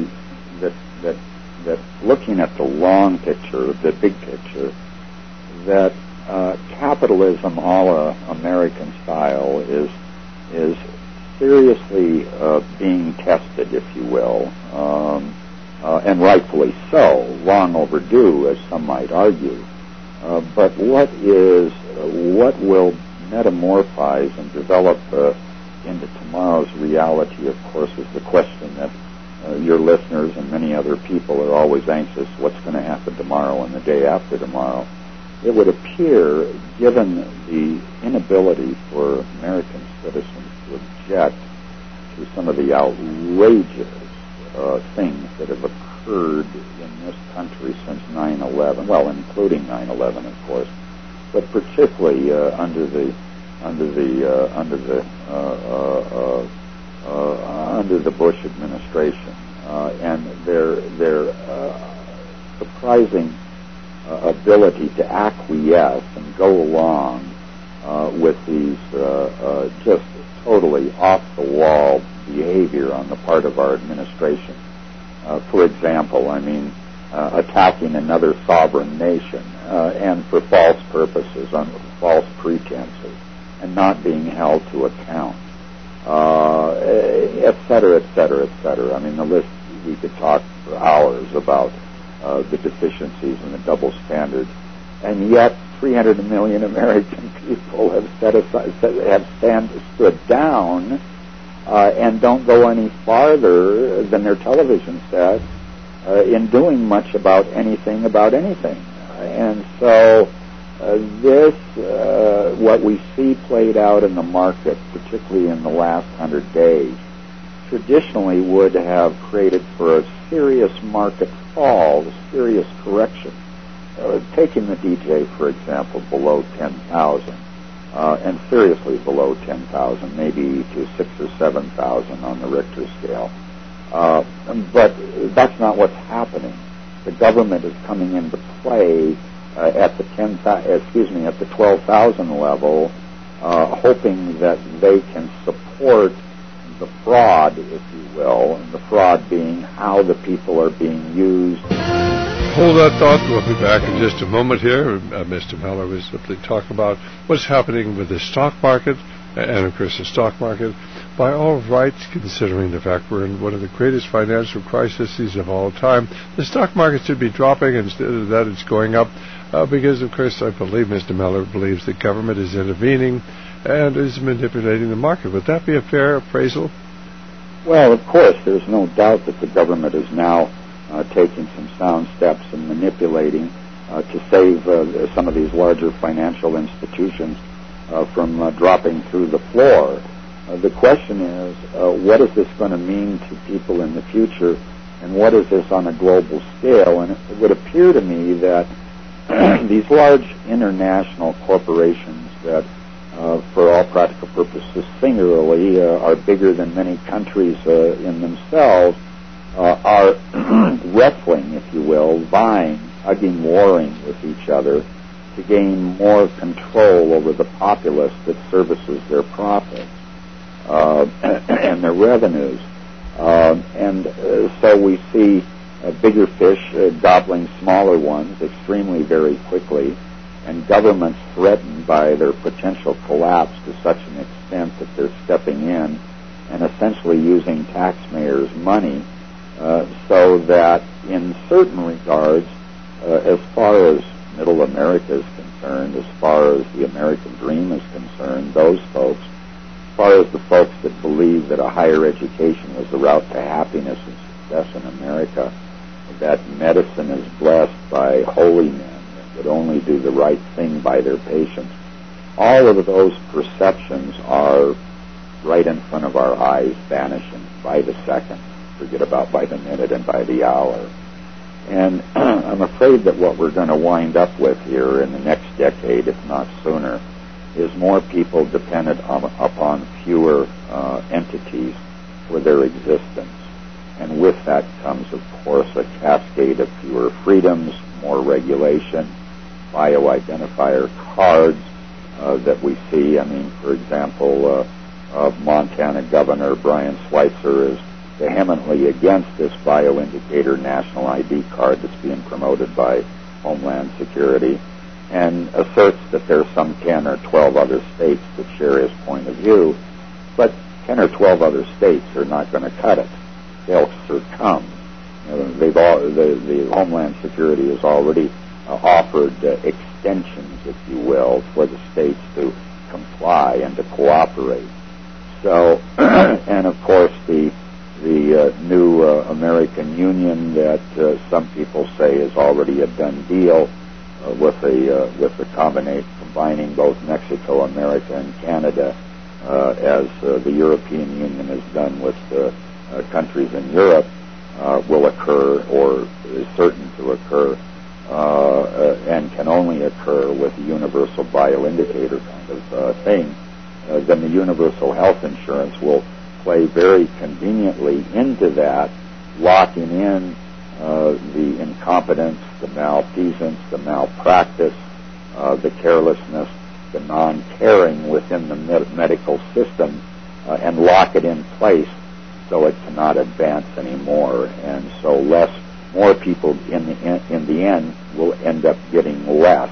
that looking at the long picture, the big picture, that capitalism, a la American style, is seriously being tested, if you will, and rightfully so, long overdue, as some might argue. But what will metamorphose and develop into tomorrow's reality, of course, is the question that your listeners and many other people are always anxious, what's going to happen tomorrow and the day after tomorrow. It would appear, given the inability for American citizens to object to some of the outrageous things that have occurred in this country since 9/11, well, including 9/11, of course, but particularly under the Bush administration and their surprising ability to acquiesce and go along with these just totally off-the-wall behavior on the part of our administration. For example, attacking another sovereign nation and for false purposes, on false pretenses, and not being held to account, et cetera, et cetera, et cetera. The list, we could talk for hours about the deficiencies and the double standards, and yet 300 million American people have stood down and don't go any farther than their television set in doing much about anything. And so what we see played out in the market, particularly in the last 100 days, traditionally would have created for a serious market fall, a serious correction. Taking the DJ, for example, below 10,000, and seriously below 10,000, maybe to 6,000 or 7,000 on the Richter scale. But that's not what's happening. The government is coming into play at the 12,000 level, hoping that they can support the fraud, if you will, and the fraud being how the people are being used. Hold that thought. We'll be back in just a moment here. Mr. Mellor was simply talking about what's happening with the stock market, and of course the stock market, by all rights, considering the fact we're in one of the greatest financial crises of all time. The stock market should be dropping, instead of that it's going up, because of course I believe Mr. Mellor believes the government is intervening and is manipulating the market. Would that be a fair appraisal? Well, of course, there's no doubt that the government is now taking some sound steps and manipulating to save some of these larger financial institutions from dropping through the floor. The question is, what is this going to mean to people in the future, and what is this on a global scale? And it would appear to me that these large international corporations that, for all practical purposes, singularly are bigger than many countries in themselves, are wrestling, if you will, vying, hugging, warring with each other to gain more control over the populace that services their profits and their revenues. So we see bigger fish gobbling smaller ones extremely very quickly, and governments threatened by their potential collapse to such an extent that they're stepping in and essentially using taxpayers' money so that in certain regards, as far as Middle America is concerned, as far as the American dream is concerned, those folks, as far as the folks that believe that a higher education was the route to happiness and success in America, that medicine is blessed by holy men that would only do the right thing by their patients, all of those perceptions are right in front of our eyes, vanishing by the second, forget about by the minute and by the hour. And I'm afraid that what we're going to wind up with here in the next decade, if not sooner, is more people dependent upon fewer entities for their existence. And with that comes, of course, a cascade of fewer freedoms, more regulation, bioidentifier cards that we see. I mean, for example, Montana Governor Brian Schweitzer is vehemently against this bioindicator national ID card that's being promoted by Homeland Security, and asserts that there are some 10 or 12 other states that share his point of view, but 10 or 12 other states are not going to cut it. They'll succumb. The Homeland Security has already offered extensions, if you will, for the states to comply and to cooperate. So, and of course, the new American Union that some people say is already a done deal with the combining both Mexico, America, and Canada, as the European Union has done with countries in Europe, will occur or is certain to occur and can only occur with a universal bioindicator kind of thing. Then the universal health insurance will play very conveniently into that, locking in the incompetence, the malfeasance, the malpractice, the carelessness, the non-caring within the medical system, and lock it in place so it cannot advance anymore. And so more people in the end will end up getting less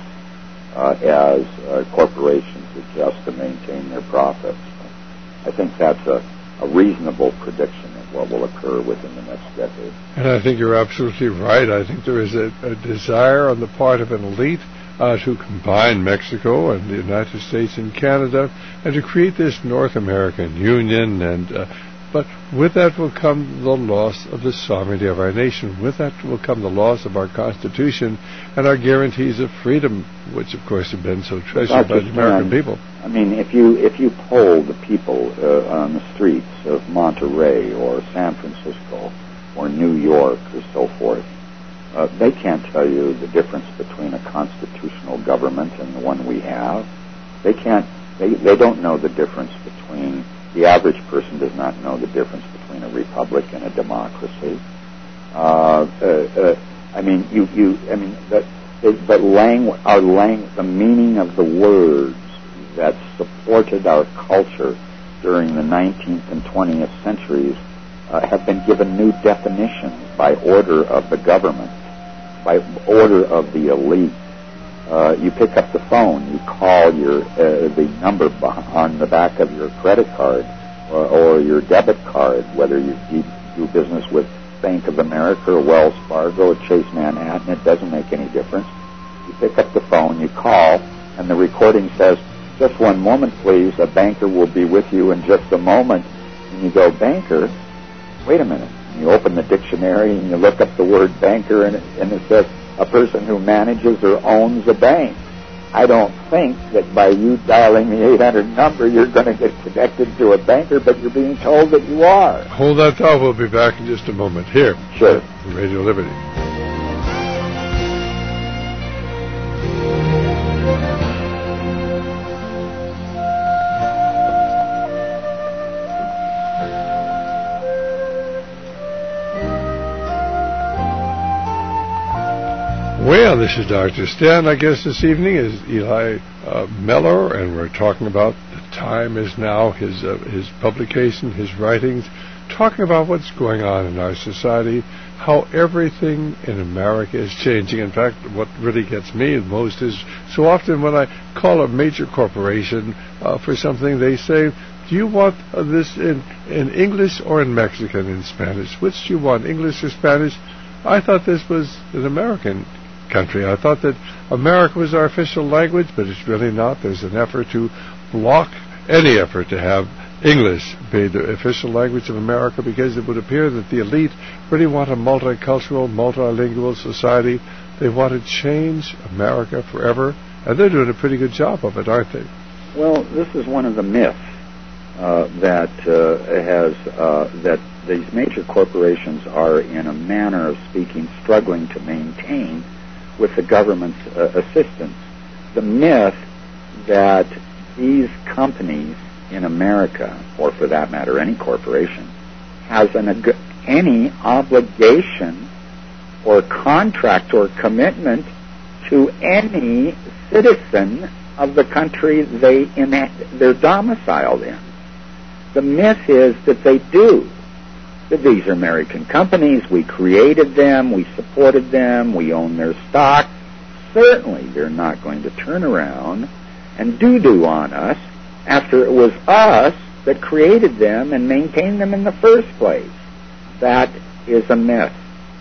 as corporations adjust to maintain their profits. I think that's a reasonable prediction of what will occur within the next decade. And I think you're absolutely right. I think there is a desire on the part of an elite to combine Mexico and the United States and Canada and to create this North American Union. And but with that will come the loss of the sovereignty of our nation. With that will come the loss of our Constitution and our guarantees of freedom, which, of course, have been so treasured by the American people. I mean, if you poll the people on the streets of Monterey or San Francisco or New York or so forth, they can't tell you the difference between a constitutional government and the one we have. They can't. They don't know the difference between. The average person does not know the difference between a republic and a democracy. I mean, the meaning of the words that supported our culture during the 19th and 20th centuries have been given new definitions by order of the government, by order of the elite. You pick up the phone, you call the number on the back of your credit card or your debit card, whether you do business with Bank of America or Wells Fargo or Chase Manhattan, it doesn't make any difference. You pick up the phone, you call, and the recording says, "Just one moment, please. A banker will be with you in just a moment." And you go, "Banker? Wait a minute." And you open the dictionary and you look up the word banker, and it says, "A person who manages or owns a bank." I don't think that by you dialing the 800 number you're going to get connected to a banker, but you're being told that you are. Hold that thought. We'll be back in just a moment here. Sure. Radio Liberty. Well, this is Dr. Stan. Our guest this evening is Eli Meller, and we're talking about The Time Is Now, his publication, his writings, talking about what's going on in our society, how everything in America is changing. In fact, what really gets me the most is so often when I call a major corporation for something, they say, do you want this in English or in Mexican, in Spanish? Which do you want, English or Spanish? I thought this was an American country. I thought that America was our official language, but it's really not. There's an effort to block any effort to have English be the official language of America, because it would appear that the elite really want a multicultural, multilingual society. They want to change America forever, and they're doing a pretty good job of it, aren't they? Well, this is one of the myths that these major corporations are, in a manner of speaking, struggling to maintain with the government's assistance. The myth that these companies in America, or for that matter any corporation, has any obligation or contract or commitment to any citizen of the country they're domiciled in. The myth is that they do. That these are American companies, we created them, we supported them, we own their stock. Certainly they're not going to turn around and do on us after it was us that created them and maintained them in the first place. That is a myth.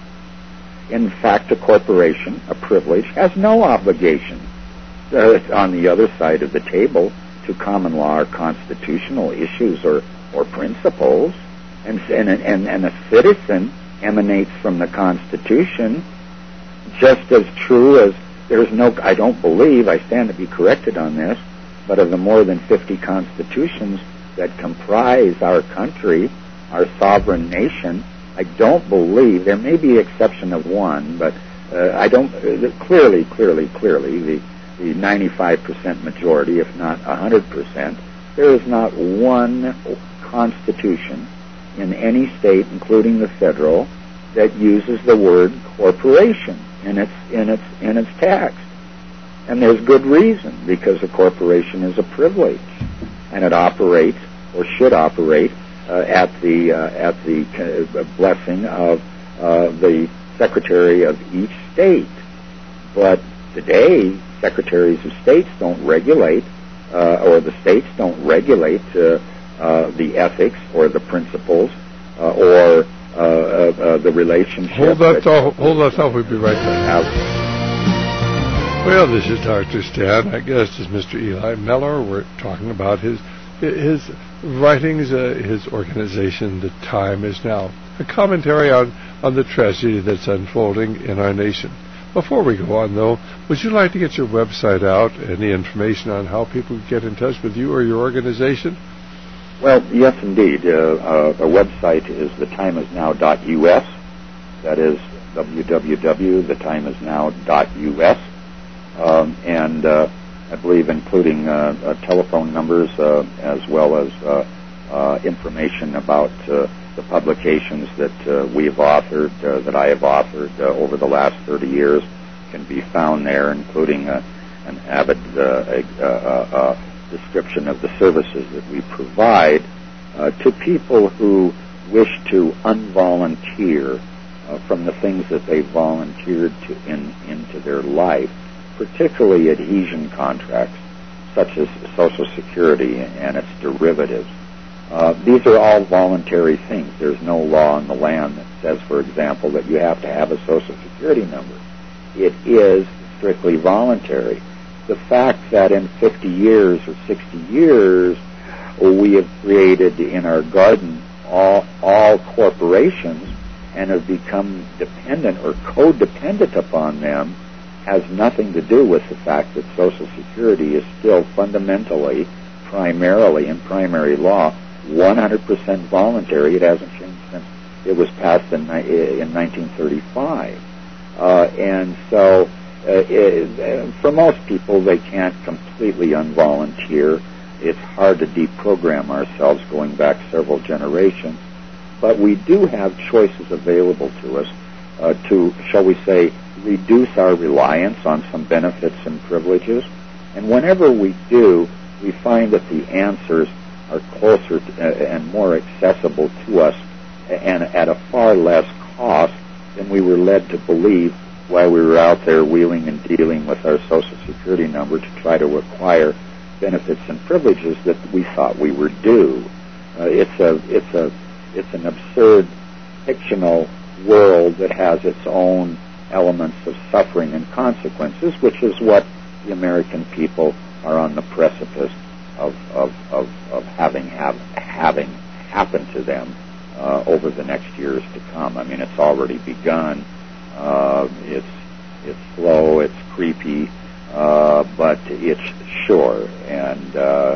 In fact, a corporation, a privilege, has no obligation on the other side of the table to common law or constitutional issues or principles. And a citizen emanates from the Constitution, just as true as there's no, I don't believe, I stand to be corrected on this, but of the more than 50 constitutions that comprise our country, our sovereign nation, I don't believe, there may be exception of one, but I don't, clearly, the 95% majority, if not 100%, there is not one constitution in any state, including the federal, that uses the word corporation in its text. And there's good reason, because a corporation is a privilege, and it operates, or should operate, at the blessing of the Secretary of each state. But today, secretaries of states don't regulate, or the states don't regulate the ethics or the principles or the relationship. Hold that thought. We'll be right back. Well, this is Dr. Stan. Our guest is Mr. Eli Meller. We're talking about his writings, his organization, The Time Is Now, a commentary on the tragedy that's unfolding in our nation. Before we go on, though, would you like to get your website out, any information on how people can get in touch with you or your organization? Well, yes, indeed. A website is thetimeisnow.us. That is www.thetimeisnow.us. And I believe including telephone numbers as well as information about the publications that we have authored, that I have authored over the last 30 years, can be found there, including an avid description of the services that we provide to people who wish to unvolunteer from the things that they volunteered into their life, particularly adhesion contracts, such as Social Security and its derivatives. These are all voluntary things. There's no law in the land that says, for example, that you have to have a Social Security number. It is strictly voluntary. The fact that in 50 years or 60 years we have created in our garden all corporations and have become dependent or codependent upon them has nothing to do with the fact that Social Security is still fundamentally, primarily in primary law, 100% voluntary. It hasn't changed since it was passed in 1935. And so for most people, they can't completely unvolunteer. It's hard to deprogram ourselves going back several generations. But we do have choices available to us to, shall we say, reduce our reliance on some benefits and privileges. And whenever we do, we find that the answers are closer and more accessible to us and at a far less cost than we were led to believe while we were out there wheeling and dealing with our Social Security number to try to acquire benefits and privileges that we thought we were due. It's an absurd, fictional world that has its own elements of suffering and consequences, which is what the American people are on the precipice of having happen to them over the next years to come. I mean, it's already begun. It's slow, it's creepy, but it's sure. And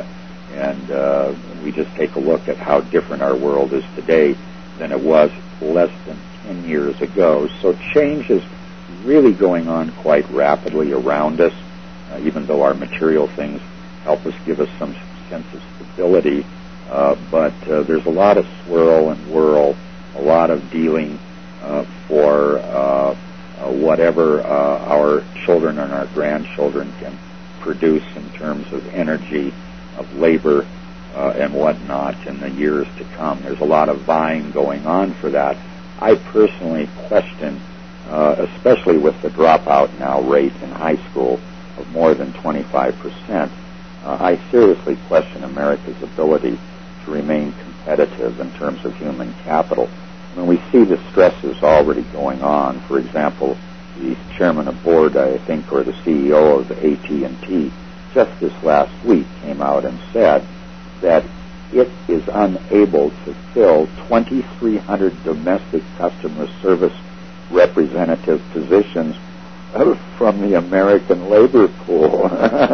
we just take a look at how different our world is today than it was less than 10 years ago. So change is really going on quite rapidly around us, even though our material things help us give us some sense of stability. But there's a lot of swirl and whirl, a lot of dealing for whatever our children and our grandchildren can produce in terms of energy, of labor, and whatnot in the years to come. There's a lot of vying going on for that. I personally question, especially with the dropout now rate in high school of more than 25%, I seriously question America's ability to remain competitive in terms of human capital. When we see the stresses already going on, for example, the chairman of board, I think, or the CEO of AT&T, just this last week came out and said that it is unable to fill 2,300 domestic customer service representative positions from the American labor pool.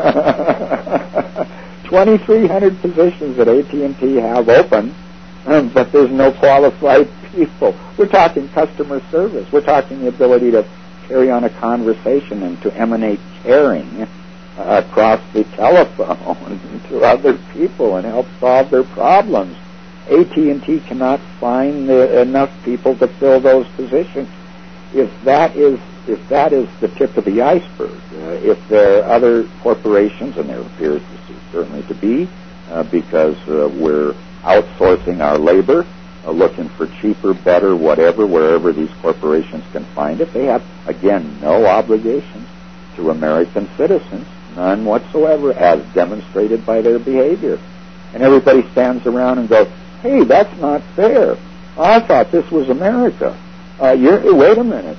2,300 positions that AT&T have open, but there's no qualified people. We're talking customer service. We're talking the ability to carry on a conversation and to emanate caring across the telephone to other people and help solve their problems. AT&T cannot find enough people to fill those positions. If that is the tip of the iceberg, if there are other corporations, and there appears certainly to be, because we're outsourcing our labor, looking for cheaper, better, whatever, wherever these corporations can find it. They have, again, no obligations to American citizens, none whatsoever, as demonstrated by their behavior. And everybody stands around and goes, hey, that's not fair. I thought this was America. Wait a minute.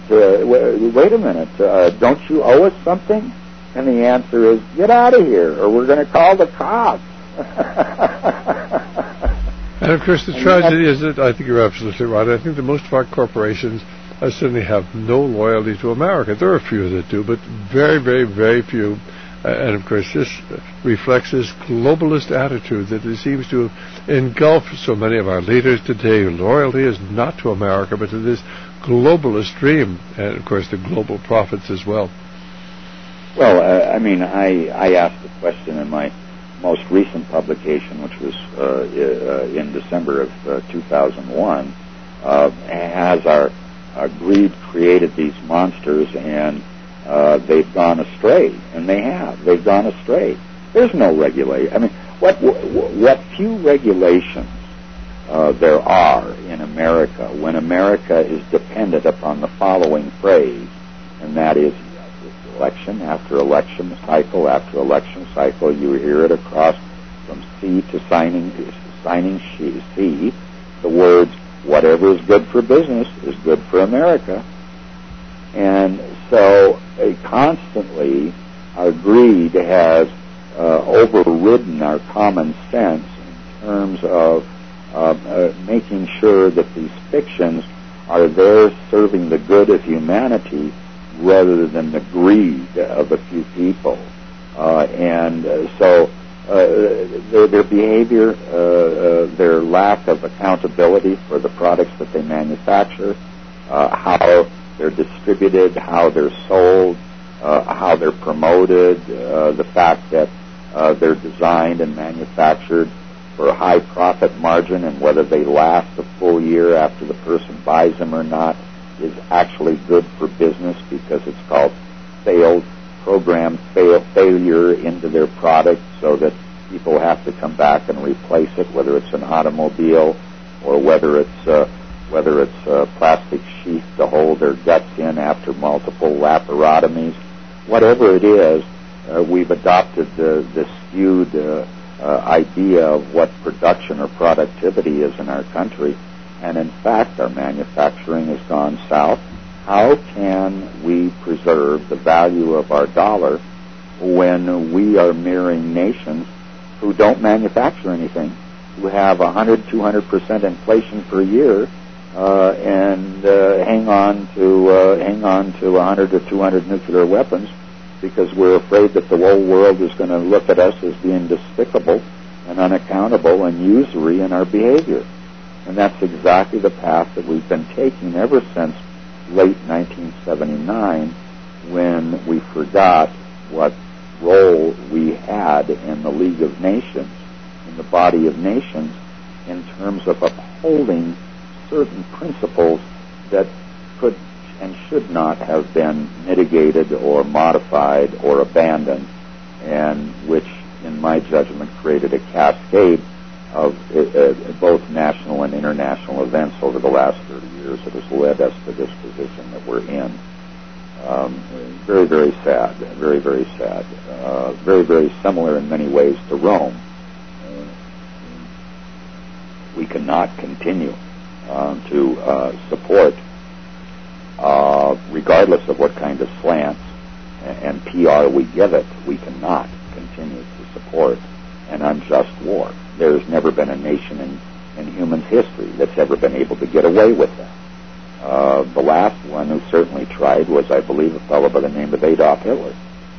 Don't you owe us something? And the answer is, get out of here, or we're going to call the cops. And, of course, the tragedy is that I think you're absolutely right. I think that most of our corporations certainly have no loyalty to America. There are a few that do, but very, very, very few. And, of course, this reflects this globalist attitude that it seems to engulf so many of our leaders today. Loyalty is not to America, but to this globalist dream, and, of course, the global profits as well. Well, I asked the question in my most recent publication, which was in December of 2001, has our greed created these monsters, and they've gone astray, and they have. They've gone astray. There's no regulation. I mean, what few regulations there are in America, when America is dependent upon the following phrase, and that is election after election cycle after election cycle. You hear it across from C to signing C, the words, whatever is good for business is good for America. And so constantly our greed has overridden our common sense in terms of making sure that these fictions are there serving the good of humanity rather than the greed of a few people. So their behavior, their lack of accountability for the products that they manufacture, how they're distributed, how they're sold, how they're promoted, the fact that they're designed and manufactured for a high profit margin, and whether they last a full year after the person buys them or not is actually good for business because it's called sales program failure into their product, so that people have to come back and replace it, whether it's an automobile or whether it's a plastic sheath to hold their guts in after multiple laparotomies. Whatever it is, we've adopted the skewed idea of what production or productivity is in our country, and in fact our manufacturing has gone south. How can we preserve the value of our dollar when we are mirroring nations who don't manufacture anything, who have 100-200% inflation per year, and hang on to 100 or 200 nuclear weapons because we're afraid that the whole world is going to look at us as being despicable and unaccountable and usury in our behavior. And that's exactly the path that we've been taking ever since late 1979, when we forgot what role we had in the League of Nations, in the body of nations, in terms of upholding certain principles that could and should not have been mitigated or modified or abandoned, and which, in my judgment, created a cascade of both national and international events over the last 30 years that has led us to this position that we're in. Very, very sad. Very, very sad. Very, very similar in many ways to Rome. We cannot continue to support, regardless of what kind of slants and PR we give it, we cannot continue to support an unjust war. There's never been a nation in human history that's ever been able to get away with that. The last one who certainly tried was, I believe, a fellow by the name of Adolf Hitler.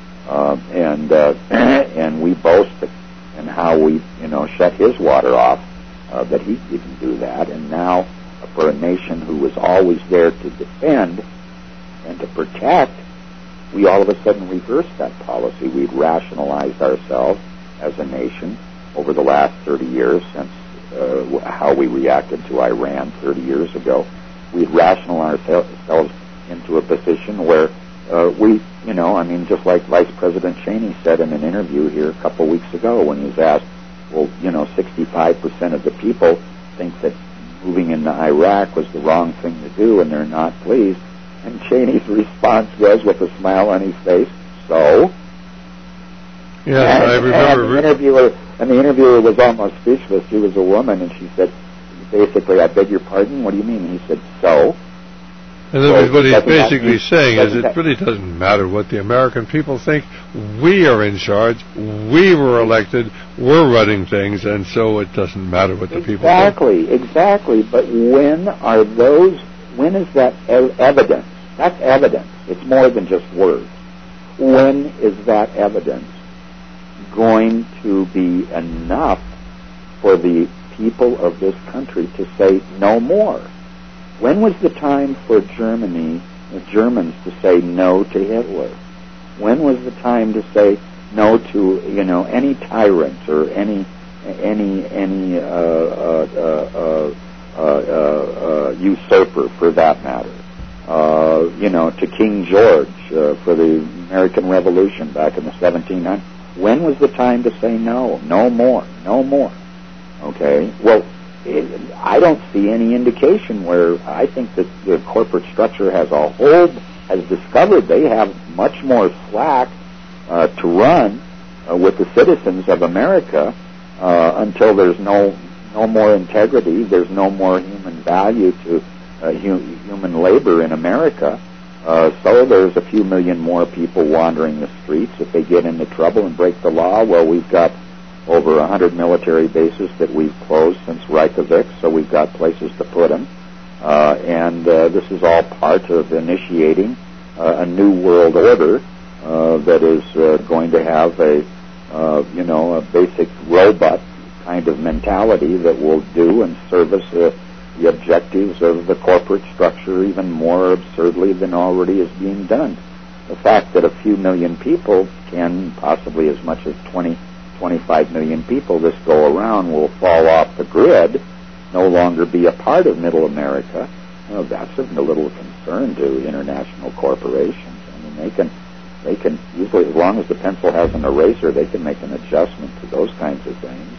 And we boast in how we, shut his water off, that he didn't do that. And now, for a nation who was always there to defend and to protect, we all of a sudden reversed that policy. We've rationalized ourselves as a nation over the last 30 years since how we reacted to Iran 30 years ago. We've rationalized ourselves into a position where just like Vice President Cheney said in an interview here a couple weeks ago when he was asked, 65% of the people think that moving into Iraq was the wrong thing to do and they're not pleased. And Cheney's response was, with a smile on his face, so? Yes, I remember. And the interviewer was almost speechless. She was a woman, and she said, basically, I beg your pardon? What do you mean? And he said, so? And then what he's basically saying is it really doesn't matter what the American people think. We are in charge. We were elected. We're running things, and so it doesn't matter what the people think. Exactly. But when is that evidence? That's evidence. It's more than just words. When is that evidence going to be enough for the people of this country to say no more? When was the time for the Germans to say no to Hitler? When was the time to say no to any tyrant or any usurper for that matter? To King George for the American Revolution back in the 1700s. When was the time to say no? No more. Okay. Well, I don't see any indication where I think that the corporate structure as a whole has discovered they have much more slack to run with the citizens of America until there's no more integrity, there's no more human value to human labor in America. So there's a few million more people wandering the streets. If they get into trouble and break the law, well, we've got over 100 military bases that we've closed since Reykjavik, so we've got places to put them. And this is all part of initiating a new world order that is going to have a basic robot kind of mentality that will do and service the objectives of the corporate structure even more absurdly than already is being done. The fact that a few million people can, possibly as much as 25 million people this go around, will fall off the grid, no longer be a part of Middle America, That's of little concern to international corporations. I mean, they can usually, as long as the pencil has an eraser, they can make an adjustment to those kinds of things.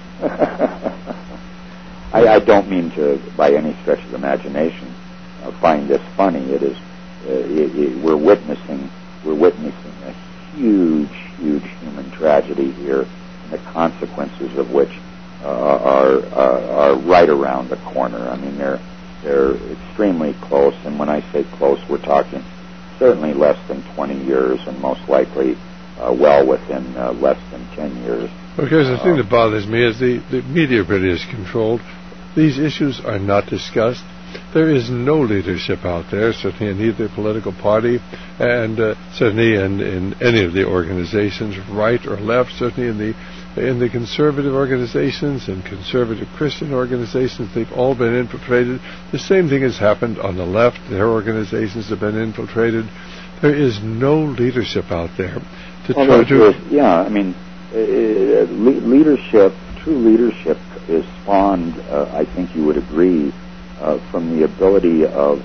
I don't mean to, by any stretch of the imagination, find this funny. It is. We're witnessing a huge human tragedy here, and the consequences of which are right around the corner. I mean, they're extremely close, and when I say close, we're talking certainly less than 20 years, and most likely well within less than 10 years. Because the thing that bothers me is the media really is controlled. These issues are not discussed. There is no leadership out there, certainly in either political party, and certainly in any of the organizations, right or left, certainly in the conservative organizations and conservative Christian organizations. They've all been infiltrated. The same thing has happened on the left. Their organizations have been infiltrated. There is no leadership out there to try to... Yeah, I mean, leadership, true leadership is spawned, I think you would agree, from the ability of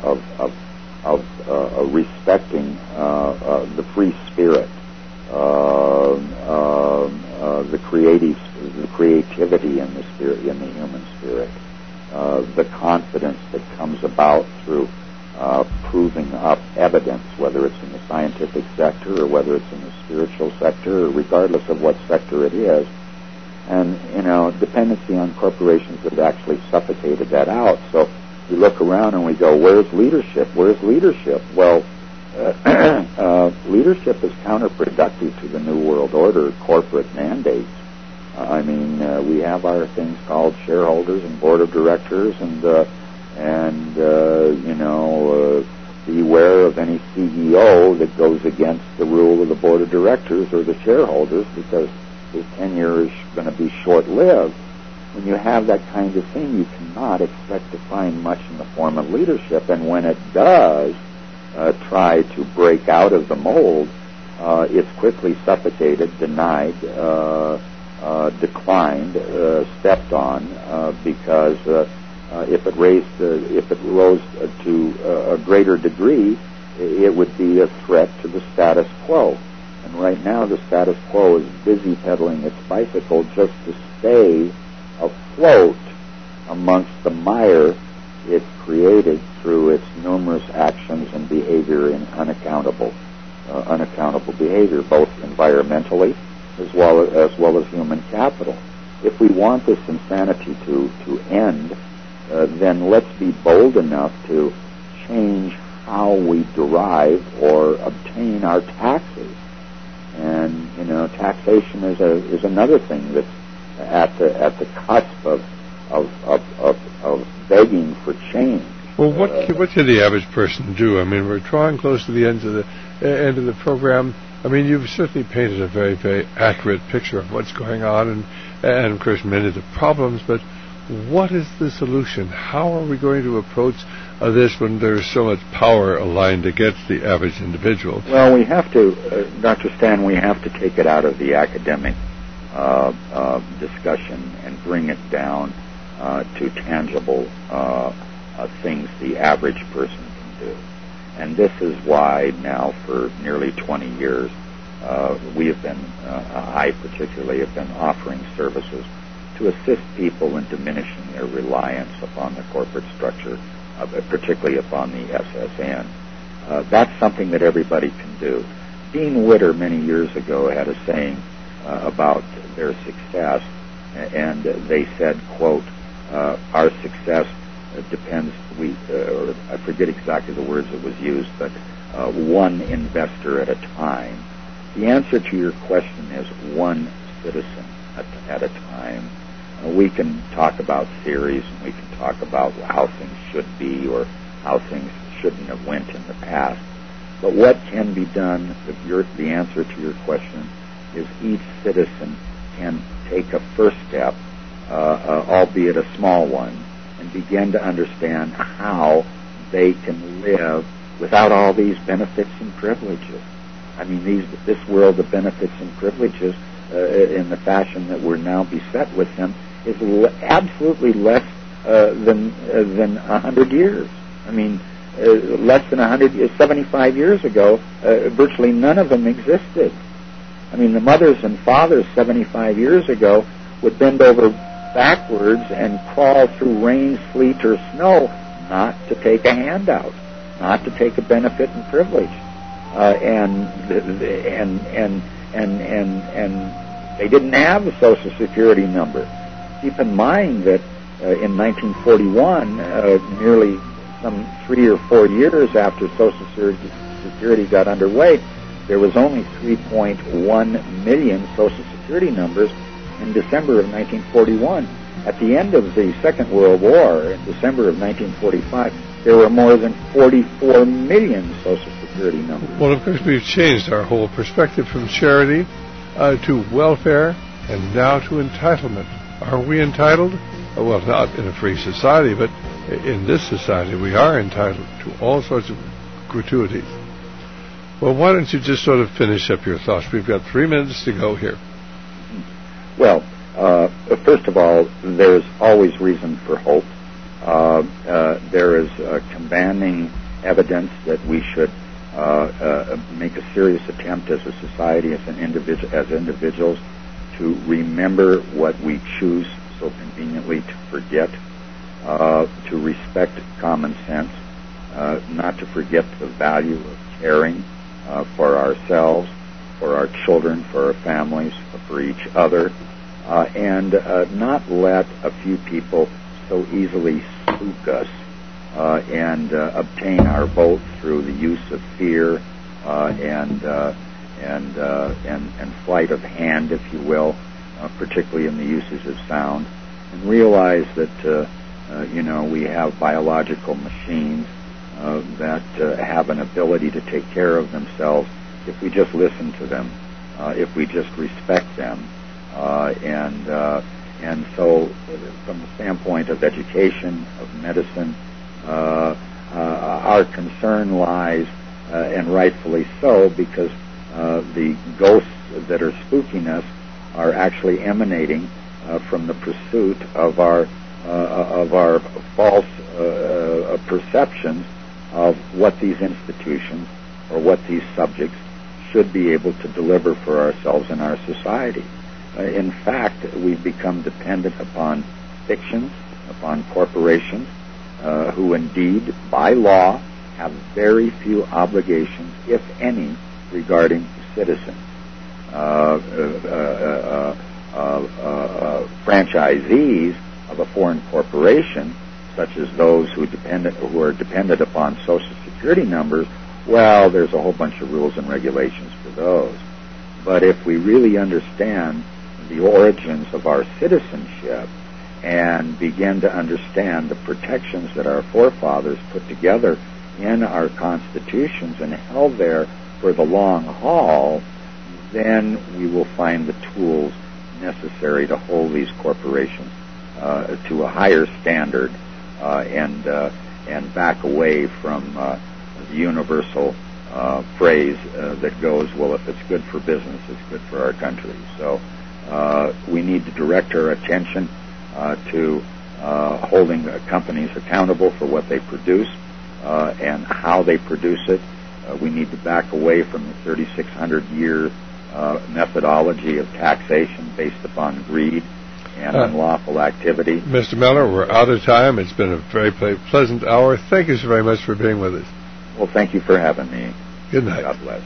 respecting the free spirit, the creativity in the spirit, in the human spirit, the confidence that comes about through proving up evidence, whether it's in the scientific sector or whether it's in the spiritual sector, or regardless of what sector it is. And, dependency on corporations have actually suffocated that out. So we look around and we go, where's leadership? Where's leadership? Well, leadership is counterproductive to the New World Order corporate mandates. We have our things called shareholders and board of directors, beware of any CEO that goes against the rule of the board of directors or the shareholders, because his tenure is going to be short-lived. When you have that kind of thing, you cannot expect to find much in the form of leadership. And when it does try to break out of the mold, it's quickly suffocated, denied, declined, stepped on, because if it rose to a greater degree, it would be a threat to the status quo. And right now, the status quo is busy pedaling its bicycle just to stay afloat amongst the mire it's created through its numerous actions and behavior in unaccountable behavior, both environmentally as well as human capital. If we want this insanity to end, then let's be bold enough to change how we derive or obtain our taxes. And taxation is another thing that's at the cusp of begging for change. Well, what can the average person do? I mean, we're drawing close to the end of the program. I mean, you've certainly painted a very, very accurate picture of what's going on, and of course many of the problems. But what is the solution? How are we going to approach this when there's so much power aligned against the average individual? Well, we have to, Dr. Stan, we have to take it out of the academic discussion and bring it down to tangible things the average person can do. And this is why now for nearly 20 years we have been, I particularly have been offering services to assist people in diminishing their reliance upon the corporate structure, particularly upon the SSN. That's something that everybody can do. Dean Witter many years ago had a saying about their success, and they said, quote, our success depends, I forget exactly the words that was used, but one investor at a time. The answer to your question is one citizen at a time. We can talk about theories, and we can talk about how things should be or how things shouldn't have went in the past. But what can be done, the answer to your question, is each citizen can take a first step, albeit a small one, and begin to understand how they can live without all these benefits and privileges. I mean, this world of benefits and privileges, in the fashion that we're now beset with them, is absolutely less than 100 years. I mean, less than 75 years ago, virtually none of them existed. I mean, the mothers and fathers 75 years ago would bend over backwards and crawl through rain, sleet, or snow not to take a handout, not to take a benefit and privilege. And they didn't have a Social Security number. Keep in mind that in 1941, nearly some 3 or 4 years after Social Security got underway, there was only 3.1 million Social Security numbers in December of 1941. At the end of the Second World War, in December of 1945, there were more than 44 million Social Security numbers. Well, of course, we've changed our whole perspective from charity to welfare and now to entitlement. Are we entitled? Well, not in a free society, but in this society we are entitled to all sorts of gratuities. Well, why don't you just sort of finish up your thoughts? We've got 3 minutes to go here. Well, first of all, there's always reason for hope. There is commanding evidence that we should make a serious attempt as a society, as individuals, to remember what we choose so conveniently to forget, to respect common sense, not to forget the value of caring for ourselves, for our children, for our families, for each other, and not let a few people so easily spook us and obtain our vote through the use of fear and sleight of hand, if you will, particularly in the usage of sound, and realize that we have biological machines that have an ability to take care of themselves if we just listen to them, if we just respect them, and so from the standpoint of education, of medicine, our concern lies, and rightfully so, because the ghosts that are spooking us are actually emanating from the pursuit of our false perceptions of what these institutions or what these subjects should be able to deliver for ourselves and our society. In fact, we've become dependent upon fictions, upon corporations, who indeed, by law, have very few obligations, if any, regarding citizens. Franchisees of a foreign corporation, such as those who are dependent upon Social Security numbers, well, there's a whole bunch of rules and regulations for those. But if we really understand the origins of our citizenship and begin to understand the protections that our forefathers put together in our constitutions and held there for the long haul, then we will find the tools necessary to hold these corporations to a higher standard and back away from the universal phrase that goes, well, if it's good for business, it's good for our country. So we need to direct our attention to holding companies accountable for what they produce and how they produce it. We need to back away from the 3,600-year methodology of taxation based upon greed and unlawful activity. Mr. Miller, we're out of time. It's been a very pleasant hour. Thank you so very much for being with us. Well, thank you for having me. Good night. God bless.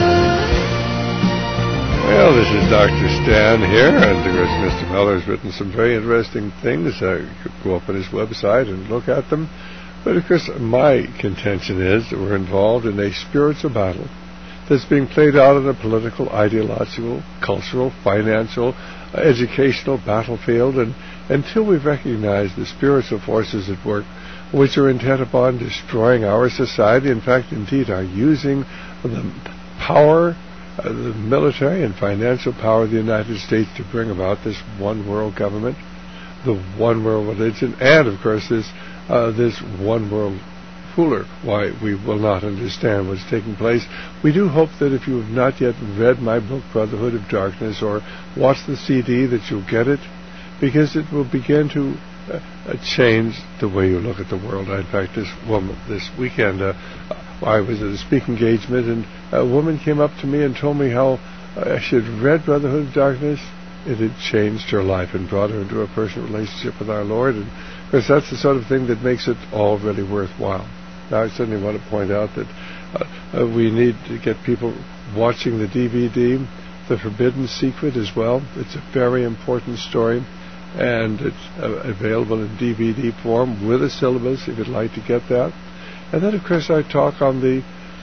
Well, this is Dr. Stan here, and of course Mr. Miller's written some very interesting things. You could go up on his website and look at them. But of course my contention is that we're involved in a spiritual battle that's being played out on a political, ideological, cultural, financial, educational battlefield, and until we recognize the spiritual forces at work which are intent upon destroying our society, in fact, indeed, are using the power, the military and financial power of the United States to bring about this one world government, the one world religion, and, of course, this one world ruler, why we will not understand what's taking place. We do hope that if you have not yet read my book, Brotherhood of Darkness, or watched the CD, that you'll get it, because it will begin to change the way you look at the world. In fact, this weekend, I was at a speaking engagement, and a woman came up to me and told me how she had read Brotherhood of Darkness. It had changed her life and brought her into a personal relationship with our Lord. And of course, that's the sort of thing that makes it all really worthwhile. Now, I certainly want to point out that we need to get people watching the DVD, The Forbidden Secret, as well. It's a very important story, and it's available in DVD form with a syllabus if you'd like to get that. And then, of course, I talk on the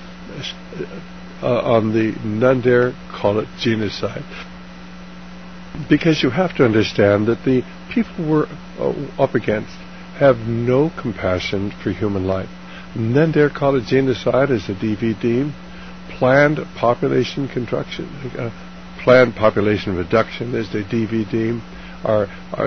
None Dare Call It Genocide, because you have to understand that the people we're up against have no compassion for human life. None Dare Call It Genocide is a DVD. Planned Population Reduction is the DVD. Our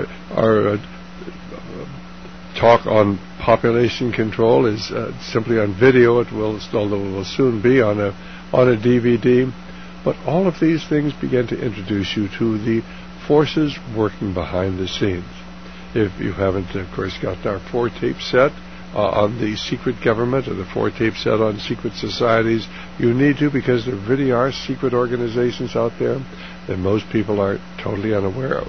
talk on population control is simply on video. Although it will soon be on a DVD. But all of these things begin to introduce you to the forces working behind the scenes. If you haven't, of course, gotten our 4-tape set on the secret government or the 4-tape set on secret societies, you need to, because there really are secret organizations out there that most people are totally unaware of.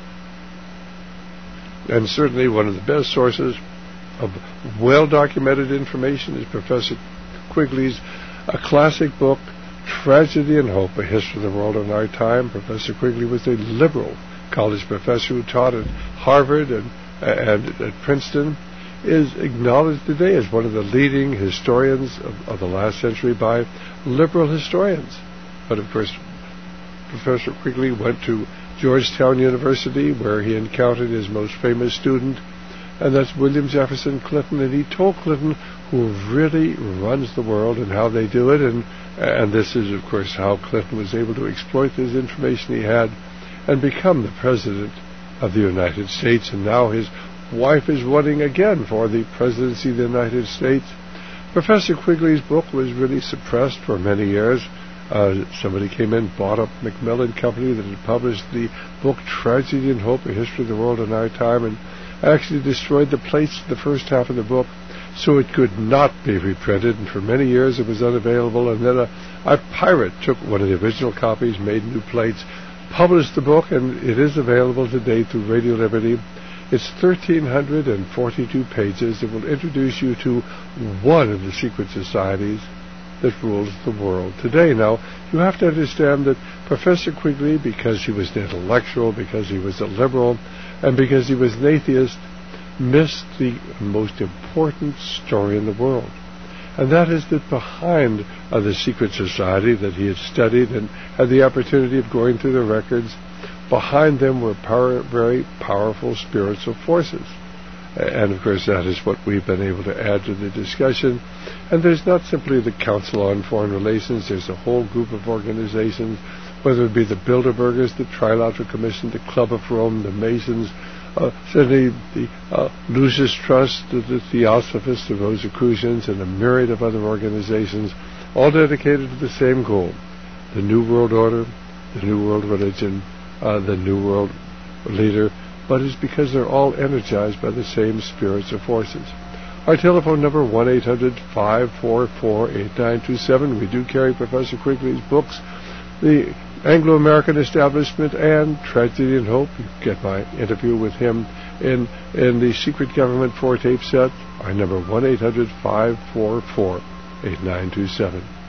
And certainly one of the best sources of well-documented information is Professor Quigley's classic book, Tragedy and Hope, A History of the World in Our Time. Professor Quigley was a liberal college professor who taught at Harvard and at Princeton, is acknowledged today as one of the leading historians of the last century by liberal historians. But of course, Professor Quigley went to Georgetown University, where he encountered his most famous student, and that's William Jefferson Clinton, and he told Clinton who really runs the world and how they do it, and this is, of course, how Clinton was able to exploit this information he had and become the President of the United States, and now his wife is running again for the presidency of the United States. Professor Quigley's book was really suppressed for many years. Somebody came in, bought up Macmillan Company that had published the book Tragedy and Hope, A History of the World in Our Time, and actually destroyed the plates of the first half of the book, so it could not be reprinted, and for many years it was unavailable. And then a pirate took one of the original copies, made new plates, published the book, and it is available today through Radio Liberty. It's 1,342 pages. It will introduce you to one of the secret societies that rules the world today. Now, you have to understand that Professor Quigley, because he was an intellectual, because he was a liberal, and because he was an atheist, missed the most important story in the world. And that is that behind the secret society that he had studied and had the opportunity of going through the records, behind them were very powerful spiritual forces. And, of course, that is what we've been able to add to the discussion. And there's not simply the Council on Foreign Relations. There's a whole group of organizations, whether it be the Bilderbergers, the Trilateral Commission, the Club of Rome, the Masons, certainly the Lucis Trust, the Theosophists, the Rosicrucians, and a myriad of other organizations, all dedicated to the same goal: the New World Order, the New World Religion, the New World Leader. But it's because they're all energized by the same spirits or forces. Our telephone number, 1-800-544-8927. We do carry Professor Quigley's books, The Anglo-American Establishment and Tragedy and Hope. You can get my interview with him in the Secret Government 4-tape set. Our number, 1-800-544-8927.